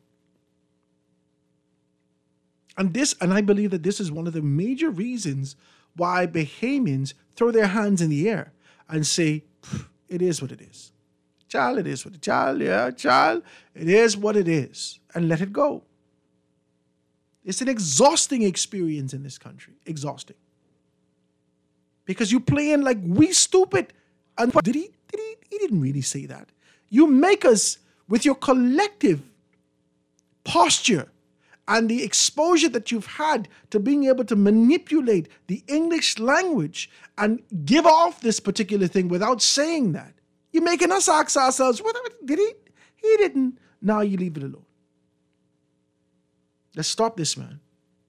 And this, and I believe that this is one of the major reasons why Bahamians throw their hands in the air and say, it is what it is. Child, it is what it is. Child, yeah, child, it is what it is. And let it go. It's an exhausting experience in this country. Exhausting. Because you're playing like we stupid. And did he? Did he? He didn't really say that. You make us, with your collective posture, and the exposure that you've had to being able to manipulate the English language and give off this particular thing without saying that. You're making us ask ourselves, what did he? He didn't. Now you leave it alone. Let's stop this, man.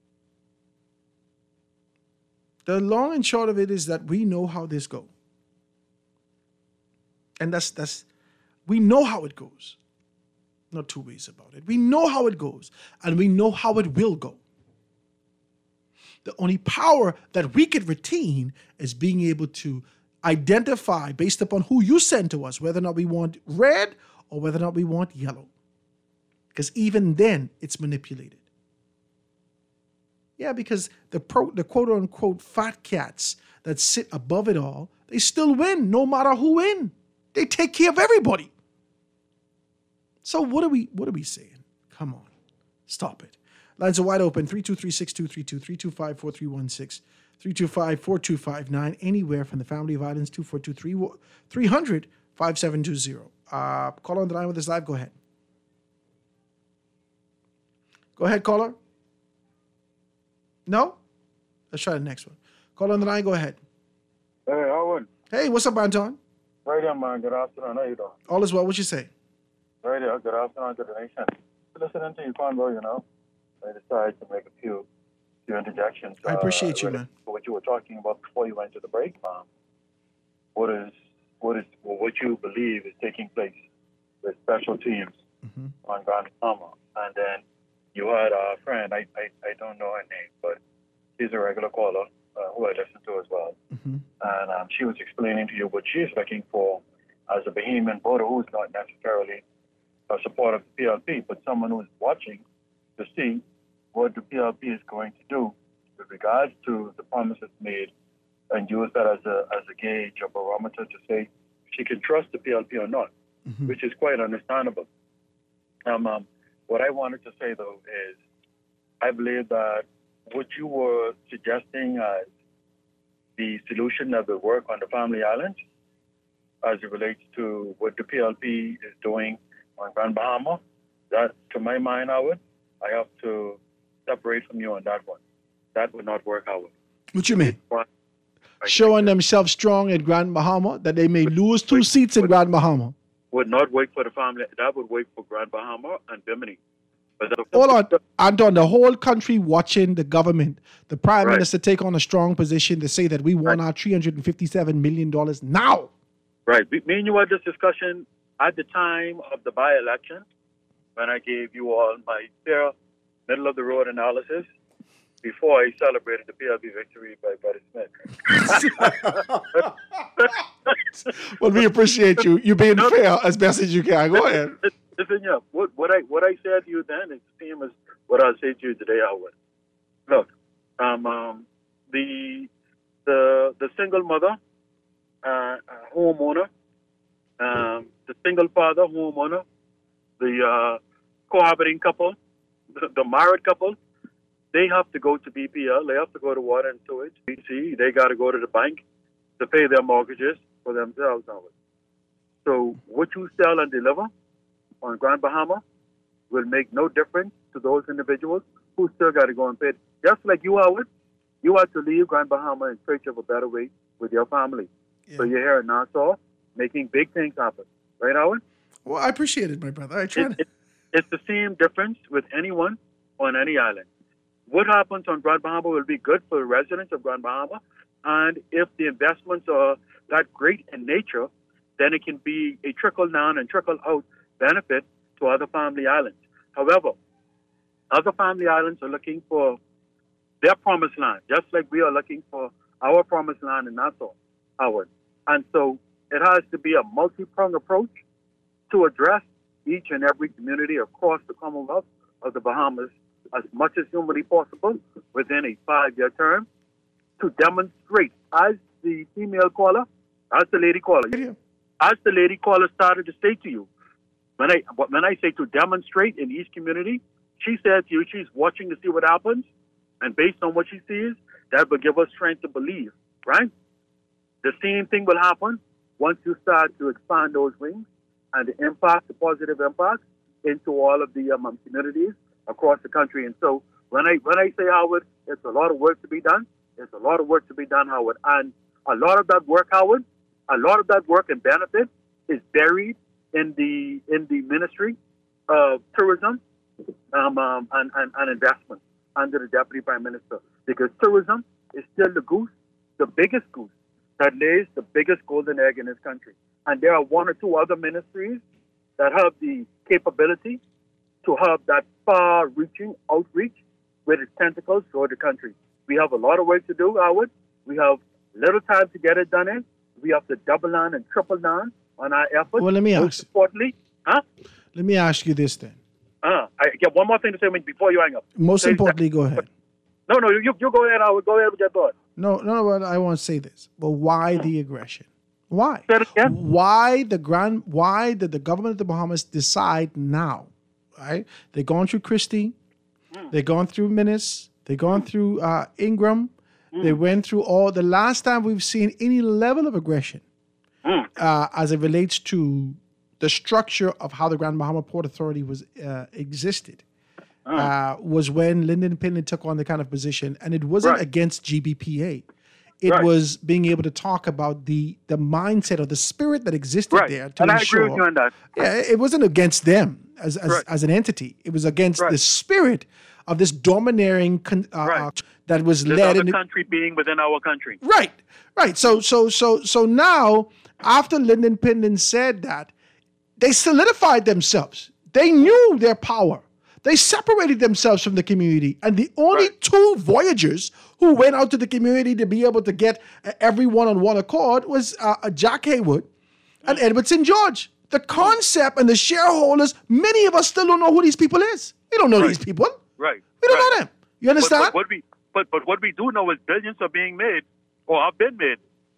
The long and short of it is that we know how this goes. And that's, that's, we know how it goes. Not two ways about it. We know how it goes, and we know how it will go. The only power that we could retain is being able to identify based upon who you send to us, whether or not we want red or whether or not we want yellow. Because even then, it's manipulated. Yeah, because the, pro, the quote-unquote fat cats that sit above it all, they still win no matter who win. They take care of everybody. So what are we what are we saying? Come on. Stop it. Lines are wide open. three two three, six two three two, three two five, four three one six, three two five, four two five nine. Anywhere from the Family of Islands, two four two three, three hundred, five seven two zero. Uh, call on the line with us live. Go ahead. Go ahead, caller. No? Let's try the next one. Call on the line. Go ahead. Hey, Howard. Hey, what's up, Anton? Right there, man. Good afternoon. How you doing? All is well. What you say? Right there. Good afternoon to the nation. Listening to you, Convo, you know, I decided to make a few, few interjections. I appreciate uh, you, man. What you were talking about before you went to the break, man. What is, what is, well, what you believe is taking place with special teams mm-hmm. on Grand Bahama, and then you had a friend. I, I, I don't know her name, but she's a regular caller uh, who I listen to as well. Mm-hmm. And um, she was explaining to you what she's looking for as a Bahamian voter who's not necessarily a supporter of the P L P, but someone who's watching to see what the P L P is going to do with regards to the promises made, and use that as a as a gauge or barometer to say she can trust the P L P or not, mm-hmm. which is quite understandable. Um, um, what I wanted to say, though, is I believe that what you were suggesting as the solution that will work on the Family Islands as it relates to what the P L P is doing on Grand Bahama, that, to my mind, Howard, I have to separate from you on that one. That would not work, Howard. What you mean? Showing themselves strong at Grand Bahama, that they may lose two seats in Grand Bahama. Would not work for the family. That would work for Grand Bahama and Bimini. But the, Hold on, Anton, the whole country watching the government, the Prime Right. Minister take on a strong position to say that we want our three hundred fifty-seven million dollars now. Right. Me me and you had this discussion at the time of the by-election when I gave you all my fair middle-of-the-road analysis before I celebrated the P L P victory by Buddy Smith. Well, we appreciate you. You being fair as best as you can. Go ahead. Listen, yeah, what, what, I, what I said to you then is the same as what I'll say to you today, Howard. Look, um, um, the, the, the single mother, uh, homeowner, um, the single father, homeowner, the uh, cohabiting couple, the, the married couple, they have to go to B P L, they have to go to Water and Sewage, B C, they got to go to the bank to pay their mortgages for themselves, Howard. So what you sell and deliver on Grand Bahama will make no difference to those individuals who still got to go and pay. Just like you, Howard, you had to leave Grand Bahama in search of a better way with your family. Yeah. So you're here in Nassau making big things happen. Right, Howard? Well, I appreciate it, my brother. I try it, to... it, It's the same difference with anyone on any island. What happens on Grand Bahama will be good for the residents of Grand Bahama, and if the investments are that great in nature, then it can be a trickle-down and trickle-out benefit to other family islands. However, other family islands are looking for their promised land, just like we are looking for our promised land in Nassau, Howard. And so it has to be a multi-pronged approach to address each and every community across the Commonwealth of the Bahamas as much as humanly possible within a five-year term to demonstrate, as the female caller, as the lady caller, as the lady caller started to say to you, when I when I say to demonstrate in each community, she said to you she's watching to see what happens, and based on what she sees, that will give us strength to believe, right? The same thing will happen once you start to expand those wings and the impact, the positive impact, into all of the um, communities across the country. And so when I when I say, Howard, it's a lot of work to be done. It's a lot of work to be done, Howard. And a lot of that work, Howard, a lot of that work and benefit is buried in the in the Ministry of Tourism um, um, and, and, and Investment under the Deputy Prime Minister. Because tourism is still the goose, the biggest goose that lays the biggest golden egg in this country. And there are one or two other ministries that have the capability to have that far-reaching outreach with its tentacles throughout the country. We have a lot of work to do, Howard. We have little time to get it done in. We have to double down and triple down on our efforts. Well, let me Most ask. importantly, huh? Let me ask you this then. Uh, I get one more thing to say before you hang up. Most Say- importantly, go ahead. No, no, you, you go ahead, Howard. Go ahead with your thought. No, no, no. But I want to say this. But why the aggression? Why? Say it again. Why the grand? Why did the government of the Bahamas decide now? Right? They've gone through Christie. Mm. They've gone through Minnis. They've gone through uh, Ingram. Mm. They went through all. The last time we've seen any level of aggression Mm. uh, as it relates to the structure of how the Grand Bahama Port Authority was uh, existed uh, was when Lyndon Pinley took on the kind of position, and it wasn't Right. against G B P A. It Right. was being able to talk about the the mindset or the spirit that existed Right. there to And I ensure. agree with you on that. Yeah, it wasn't against them as as, Right. as an entity. It was against Right. the spirit of this domineering con- uh, uh, that was This led other in the, country being within our country. Right, right. So, so, so, so now, after Lyndon Pinley said that, they solidified themselves. They knew their power. They separated themselves from the community, and the only two voyagers who went out to the community to be able to get uh, everyone on one accord was uh, uh, Jack Haywood and Edward Saint George. The concept and the shareholders, many of us still don't know who these people is. We don't know these people. Right. We don't right. know them. You understand? But, but, what we, but, but what we do know is billions are being made or have been made.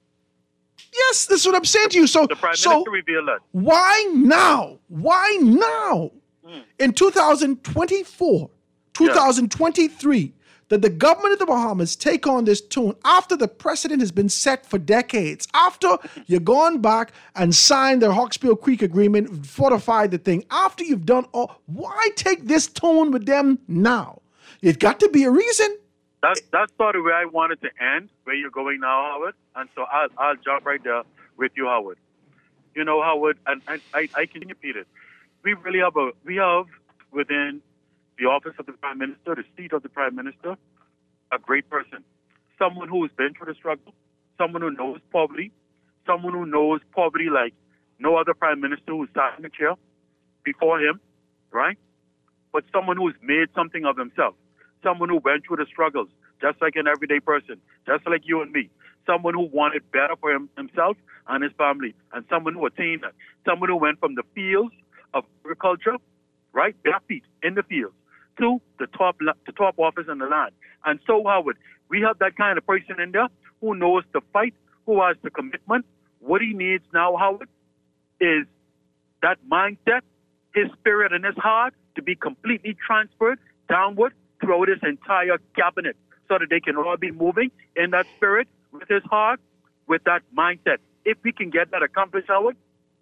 Yes, that's what I'm saying to you. So, The Prime so Minister revealed that. why now? Why now? In two thousand twenty-four, two thousand twenty-three, did the government of the Bahamas take on this tune after the precedent has been set for decades? After you've gone back and signed the Hawksbill Creek Agreement, fortified the thing, after you've done all, why take this tone with them now? It's got to be a reason. That's, that's sort of where I wanted to end, where you're going now, Howard. And so I'll, I'll jump right there with you, Howard. You know, Howard, and, and I, I can repeat it. We really have a, we have within the office of the Prime Minister, the seat of the Prime Minister, a great person. Someone who has been through the struggle, someone who knows poverty, someone who knows poverty like no other Prime Minister who sat in the chair before him, right? But someone who's made something of himself. Someone who went through the struggles, just like an everyday person, just like you and me. Someone who wanted better for him, himself and his family, and someone who attained that. Someone who went from the fields of agriculture, right, bare feet in the fields, to the top, the top office in the land. And so, Howard, we have that kind of person in there who knows the fight, who has the commitment. What he needs now, Howard, is that mindset, his spirit and his heart to be completely transferred downward throughout his entire cabinet so that they can all be moving in that spirit, with his heart, with that mindset. If we can get that accomplished, Howard,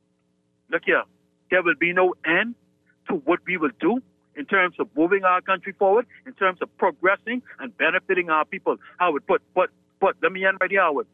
look here, there will be no end to what we will do in terms of moving our country forward, in terms of progressing and benefiting our people. Howard, but, but, but, let me end right here, Howard.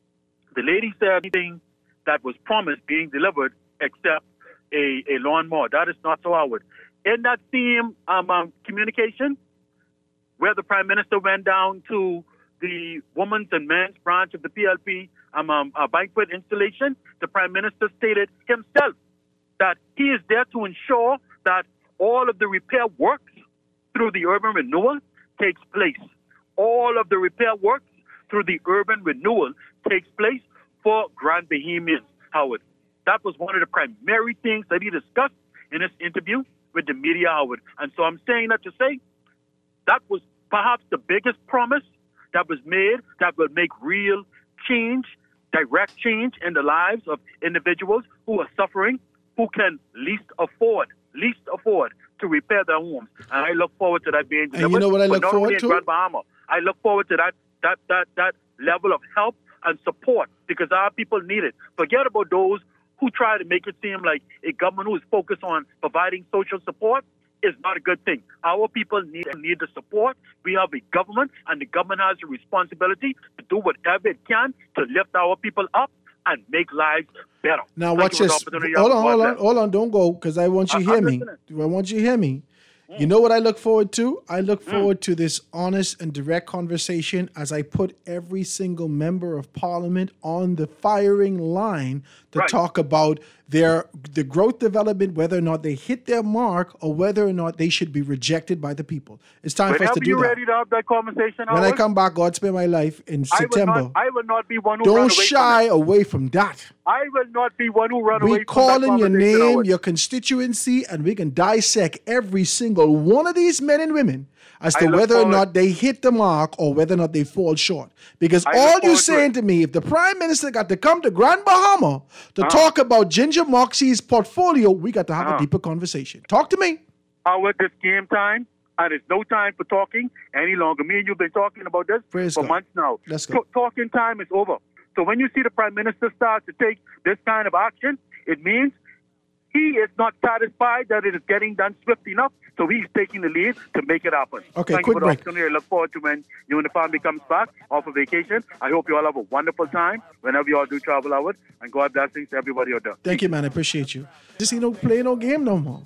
The lady said anything that was promised being delivered except a, a lawnmower. That is not so, Howard. In that same um, um, communication, where the Prime Minister went down to the women's and men's branch of the P L P um, um, uh, banquet installation, the Prime Minister stated himself that he is there to ensure that all of the repair works through the urban renewal takes place. All of the repair works through the urban renewal takes place for Grand Bahamians, Howard. That was one of the primary things that he discussed in his interview with the media, Howard. And so I'm saying that to say that was perhaps the biggest promise that was made that will make real change, direct change in the lives of individuals who are suffering, who can least afford, least afford to repair their homes. And I look forward to that being delivered. And you know what I but look not forward only in to? Grand Bahama, I look forward to that, that, that, that level of help and support because our people need it. Forget about those who try to make it seem like a government who is focused on providing social support is not a good thing. Our people need, need the support. We have a government, and the government has a responsibility to do whatever it can to lift our people up and make lives better. Now Thank watch you for the this. opportunity. Hold on, God hold on, bless. hold on. Don't go, because I want you to I- hear I'm me. listening. I want you to hear me. You know what I look forward to? I look Mm. forward to this honest and direct conversation as I put every single member of parliament on the firing line to Right. talk about their the growth development, whether or not they hit their mark or whether or not they should be rejected by the people. It's time for us Whenever to do you're that. ready to have that conversation, When I Howard, come back, God spare my life in I will September. not, I will not be one who run Don't away shy from away from that. it. I will not be one who run away We from that calling your conversation, name, Howard. your constituency, and we can dissect every single one of these men and women as I to look whether or forward- not they hit the mark or whether or not they fall short. Because I all look you're forward to saying to, me, if the Prime Minister got to come to Grand Bahama to Uh-huh. talk about Ginger Moxie's portfolio, we got to have Uh-huh. a deeper conversation. Talk to me. Howard, this game time, and it's no time for talking any longer. Me and you've been talking about this Praise for God. months now. Let's go. Ta- talking time is over. So when you see the Prime Minister start to take this kind of action, it means he is not satisfied that it is getting done swift enough, so he's taking the lead to make it happen. Okay, Thank quick you for the break. opportunity. I look forward to when you and the family comes back off of vacation. I hope you all have a wonderful time whenever you all do travel out, and God blessings to everybody out there. Thank you, man. I appreciate you. Just ain't no play no game no more.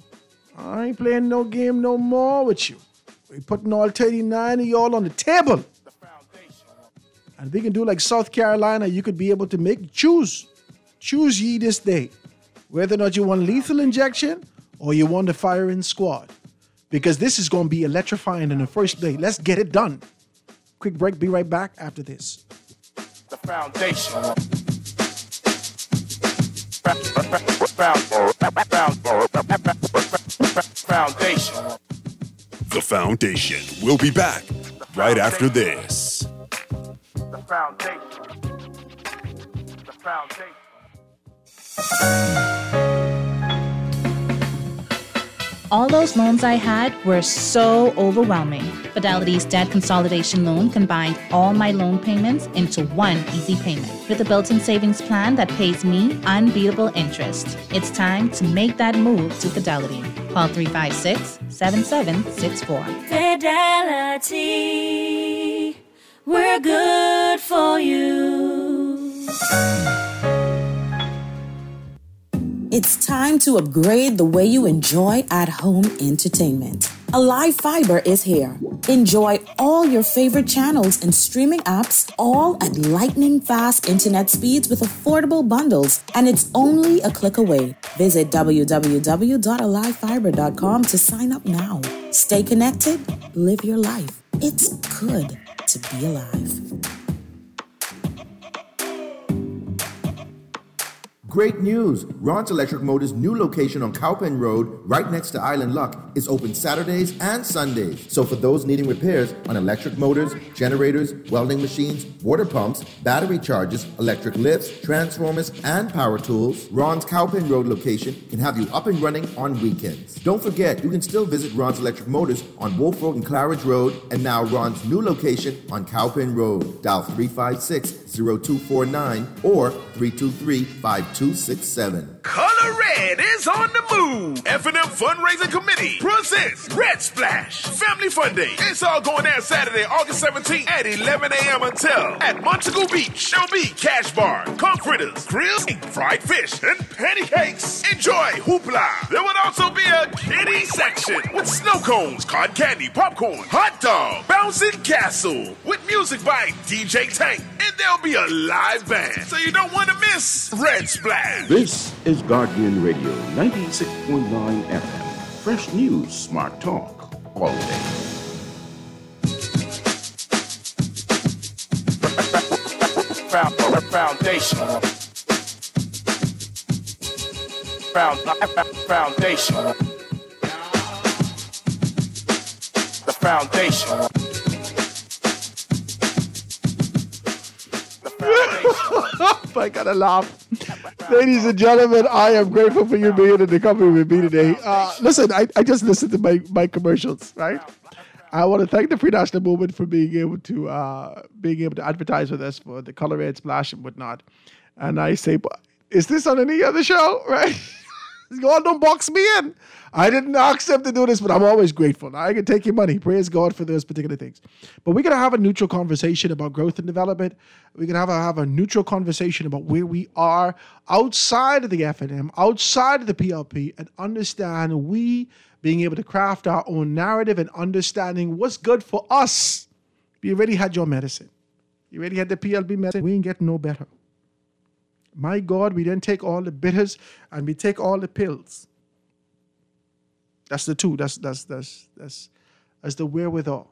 I ain't playing no game no more with you. We putting all thirty-nine of y'all on the table. And we can do like South Carolina, you could be able to make choose. Choose ye this day. Whether or not you want lethal injection or you want the firing squad. Because this is going to be electrifying in the first day. Let's get it done. Quick break. Be right back after this. The foundation. Foundation. The Foundation. We'll be back right after this. The foundation. The foundation. All those loans I had were so overwhelming. Fidelity's debt consolidation loan combined all my loan payments into one easy payment with a built-in savings plan that pays me unbeatable interest. It's time to make that move to Fidelity. Call three five six, seven seven six four. Fidelity, we're good for you. It's time to upgrade the way you enjoy at-home entertainment. Alive Fiber is here. Enjoy all your favorite channels and streaming apps, all at lightning-fast internet speeds with affordable bundles, and it's only a click away. Visit w w w dot alive fiber dot com to sign up now. Stay connected, live your life. It's good to be alive. Great news! Ron's Electric Motors' new location on Cowpen Road, right next to Island Luck, is open Saturdays and Sundays. So for those needing repairs on electric motors, generators, welding machines, water pumps, battery chargers, electric lifts, transformers, and power tools, Ron's Cowpen Road location can have you up and running on weekends. Don't forget, you can still visit Ron's Electric Motors on Wolf Road and Claridge Road, and now Ron's new location on Cowpen Road. Dial three five six, zero two four nine or three two three, five two six seven. Color Red is on the move. F and M Fundraising Committee presents Red Splash Family Fun Day. It's all going down Saturday, August seventeenth at eleven a.m. until at Montego Beach. There'll be cash bar, conch fritters, grills, fried fish, and pancakes. Enjoy hoopla. There will also be a kiddie section with snow cones, cotton candy, popcorn, hot dog, bouncing castle with music by D J Tank. And there'll be a live band, so you don't want to miss Red Splash. This is Guardian Radio ninety-six point nine F M. Fresh news, smart talk, all day. Foundation. Foundation. The foundation. I gotta laugh. Ladies and gentlemen, I am grateful for you being in the company with me today. Uh, listen, I, I just listened to my, my commercials, right? I want to thank the Free National Movement for being able to uh, being able to advertise with us for the Color Red Splash and whatnot. And I say, is this on any other show, right? God, don't box me in. I didn't ask them to do this, but I'm always grateful. I can take your money. Praise God for those particular things. But we're going to have a neutral conversation about growth and development. We're going to have a, have a neutral conversation about where we are outside of the F and M, outside of the P L P, and understand we being able to craft our own narrative and understanding what's good for us. You already had your medicine. You already had the P L P medicine. We ain't getting no better. My God, we then take all the bitters and we take all the pills. That's the two. That's that's that's that's that's the wherewithal.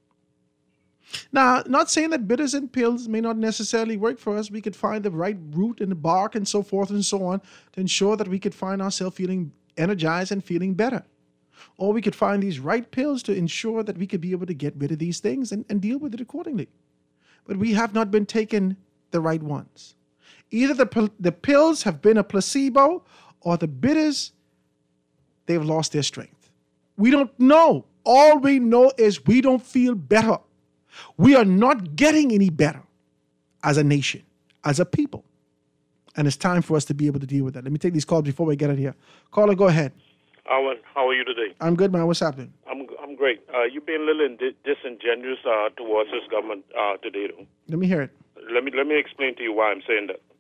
Now, not saying that bitters and pills may not necessarily work for us. We could find the right root and the bark and so forth and so on to ensure that we could find ourselves feeling energized and feeling better. Or we could find these right pills to ensure that we could be able to get rid of these things and, and deal with it accordingly. But we have not been taking the right ones. Either the, the pills have been a placebo or the bitters, they've lost their strength. We don't know. All we know is we don't feel better. We are not getting any better as a nation, as a people. And it's time for us to be able to deal with that. Let me take these calls before we get it here. Caller, go ahead. Alan, how are you today? I'm good, man. What's happening? I'm I'm great. Uh, you've been a little indi- disingenuous uh, towards this government uh, today, though. Let me hear it. Let me let me explain to you why I'm saying that.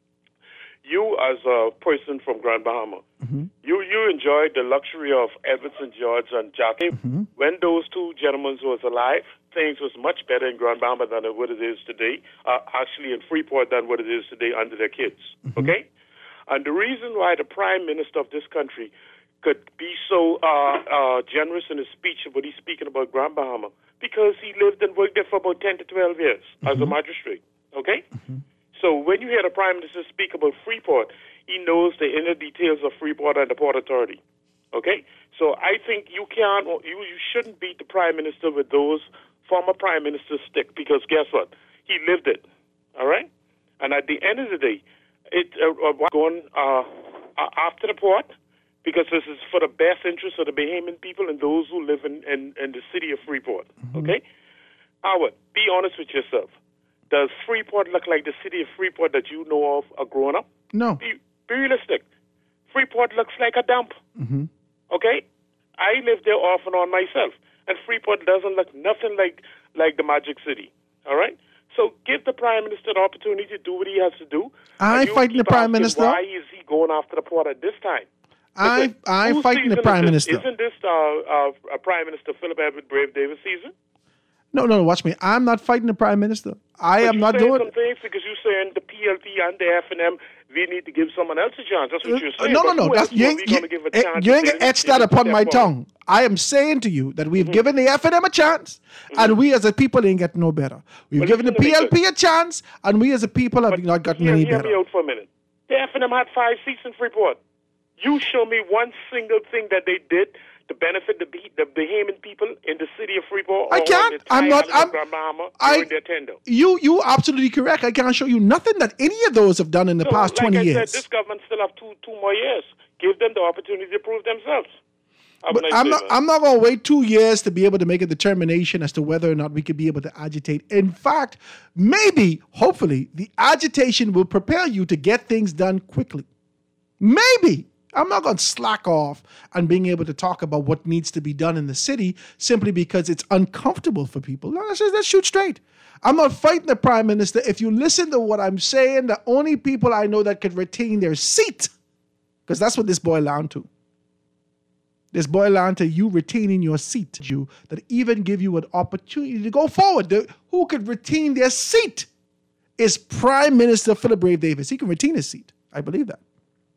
You, as a person from Grand Bahama, mm-hmm. you you enjoyed the luxury of Everson George and Jackie. Mm-hmm. When those two gentlemen was alive, things was much better in Grand Bahama than what it is today. Uh, actually, in Freeport than what it is today under their kids. Mm-hmm. Okay, and the reason why the Prime Minister of this country could be so uh, uh, generous in his speech when he's speaking about Grand Bahama, because he lived and worked there for about ten to twelve years mm-hmm. as a magistrate. Okay. Mm-hmm. So when you hear the Prime Minister speak about Freeport, he knows the inner details of Freeport and the Port Authority. Okay? So I think you can't, you, you shouldn't beat the Prime Minister with those former Prime Minister's stick, because guess what? He lived it. All right? And at the end of the day, it uh, uh, going uh, uh, after the port, because this is for the best interest of the Bahamian people and those who live in, in, in the city of Freeport. Mm-hmm. Okay? Howard, be honest with yourself. Does Freeport look like the city of Freeport that you know of are growing up? No. Be, be realistic. Freeport looks like a dump. Mm-hmm. Okay? I live there off and on myself. And Freeport doesn't look nothing like, like the Magic City. All right? So give the Prime Minister the opportunity to do what he has to do. I ain't fighting the Prime Minister. Why is he going after the port at this time? I, I'm fighting the Prime Minister. Isn't this uh, uh, uh, Prime Minister Philip Edward Brave Davis season? No, no, watch me. I'm not fighting the Prime Minister. I but am not saying doing some things because you're saying the P L P and the F and M, we need to give someone else a chance. That's what you're saying. No, no, no. That's, you ain't, you, you ain't gonna etch that upon my tongue. I am saying to you that we've mm-hmm. given the F and M a chance, mm-hmm. and we as a people ain't getting no better. We've but given the P L P a chance, and we as a people have not gotten hear, any hear better. Hear me out for a minute. The F N M had five seats in Freeport. You show me one single thing that they did to benefit the Be- the Bahamian people in the city of Freeport. I can't. I'm not. I'm. Grand Bahama I. during their tender. You. You absolutely correct. I can't show you nothing that any of those have done in the So, past like twenty I years. said, this government still have two two more years. Give them the opportunity to prove themselves. Have a But nice I'm day, not. man. I'm not going to wait two years to be able to make a determination as to whether or not we could be able to agitate. In fact, maybe, hopefully, the agitation will prepare you to get things done quickly. Maybe. I'm not going to slack off on being able to talk about what needs to be done in the city simply because it's uncomfortable for people. No, let's, just, let's shoot straight. I'm not fighting the prime minister. If you listen to what I'm saying, the only people I know that could retain their seat, because that's what this boils down to. This boils down to you retaining your seat, you that even give you an opportunity to go forward. The, who could retain their seat is Prime Minister Philip Brave Davis. He can retain his seat. I believe that.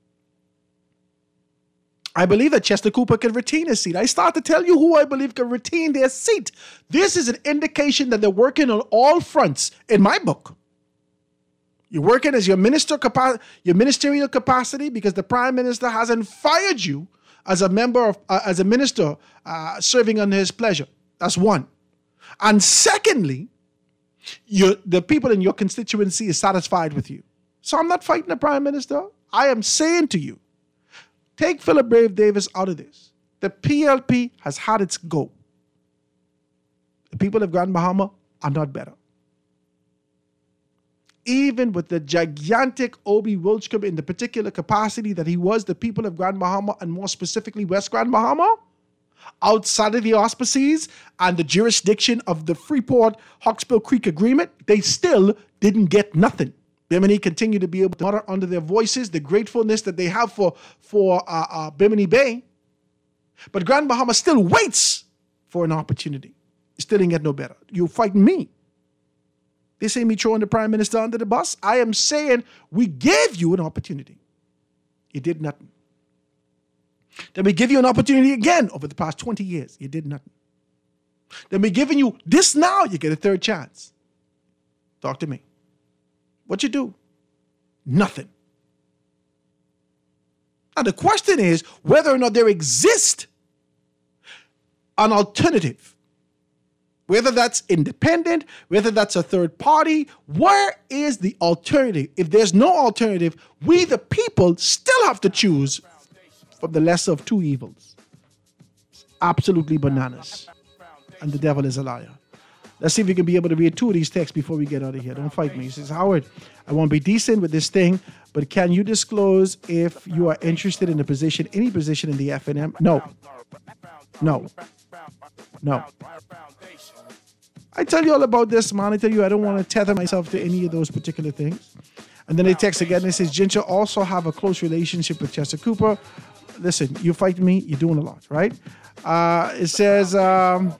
I believe that Chester Cooper can retain his seat. I start to tell you who I believe can retain their seat. This is an indication that they're working on all fronts in my book. You're working as your minister capa- your ministerial capacity because the Prime Minister hasn't fired you as a member of, uh, as a minister uh, serving under his pleasure. That's one. And secondly, you, the people in your constituency is satisfied with you. So I'm not fighting the Prime Minister. I am saying to you, take Philip Brave Davis out of this. The P L P has had its go. The people of Grand Bahama are not better. Even with the gigantic Obi Wilchcombe in the particular capacity that he was, the people of Grand Bahama, and more specifically West Grand Bahama, outside of the auspices and the jurisdiction of the Freeport-Hawksbill Creek Agreement, they still didn't get nothing. Bimini continue to be able to mutter under their voices the gratefulness that they have for, for uh, uh, Bimini Bay. But Grand Bahama still waits for an opportunity. It still didn't get no better. You're fighting me. They say me throwing the Prime Minister under the bus. I am saying we gave you an opportunity. You did nothing. Then we give you an opportunity again over the past twenty years. You did nothing. Then we're giving you this now. You get a third chance. Talk to me. What you do? Nothing. Now the question is whether or not there exists an alternative. Whether that's independent, whether that's a third party, where is the alternative? If there's no alternative, we the people still have to choose from the lesser of two evils. It's absolutely bananas. And the devil is a liar. Let's see if we can be able to read two of these texts before we get out of here. Don't fight me. He says, Howard, I want to be decent with this thing, but can you disclose if you are interested in a position, any position in the F N M? No. No. No. I tell you all about this, man. I tell you I don't want to tether myself to any of those particular things. And then they text again. They says, Ginger also have a close relationship with Chester Cooper. Listen, you fight me, you're doing a lot, right? Uh, it says, um,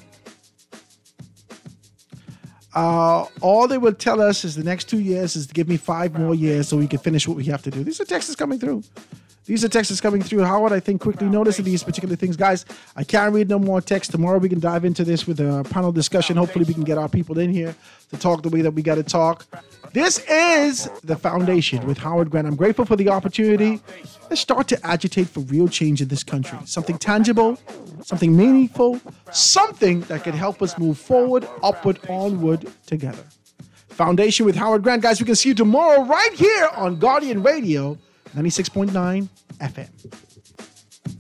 uh, all they will tell us is the next two years is to give me five more years so we can finish what we have to do. These are texts coming through. These are texts coming through. Howard, I think, quickly noticing these particular things. Guys, I can't read no more text. Tomorrow we can dive into this with a panel discussion. Hopefully we can get our people in here to talk the way that we got to talk. This is The Foundation with Howard Grant. I'm grateful for the opportunity. Let's start to agitate for real change in this country. Something tangible, something meaningful, something that can help us move forward, upward, onward together. Foundation with Howard Grant. Guys, we can see you tomorrow right here on Guardian Radio, ninety-six point nine F M.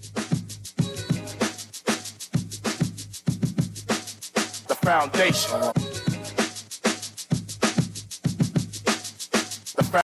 The Foundation.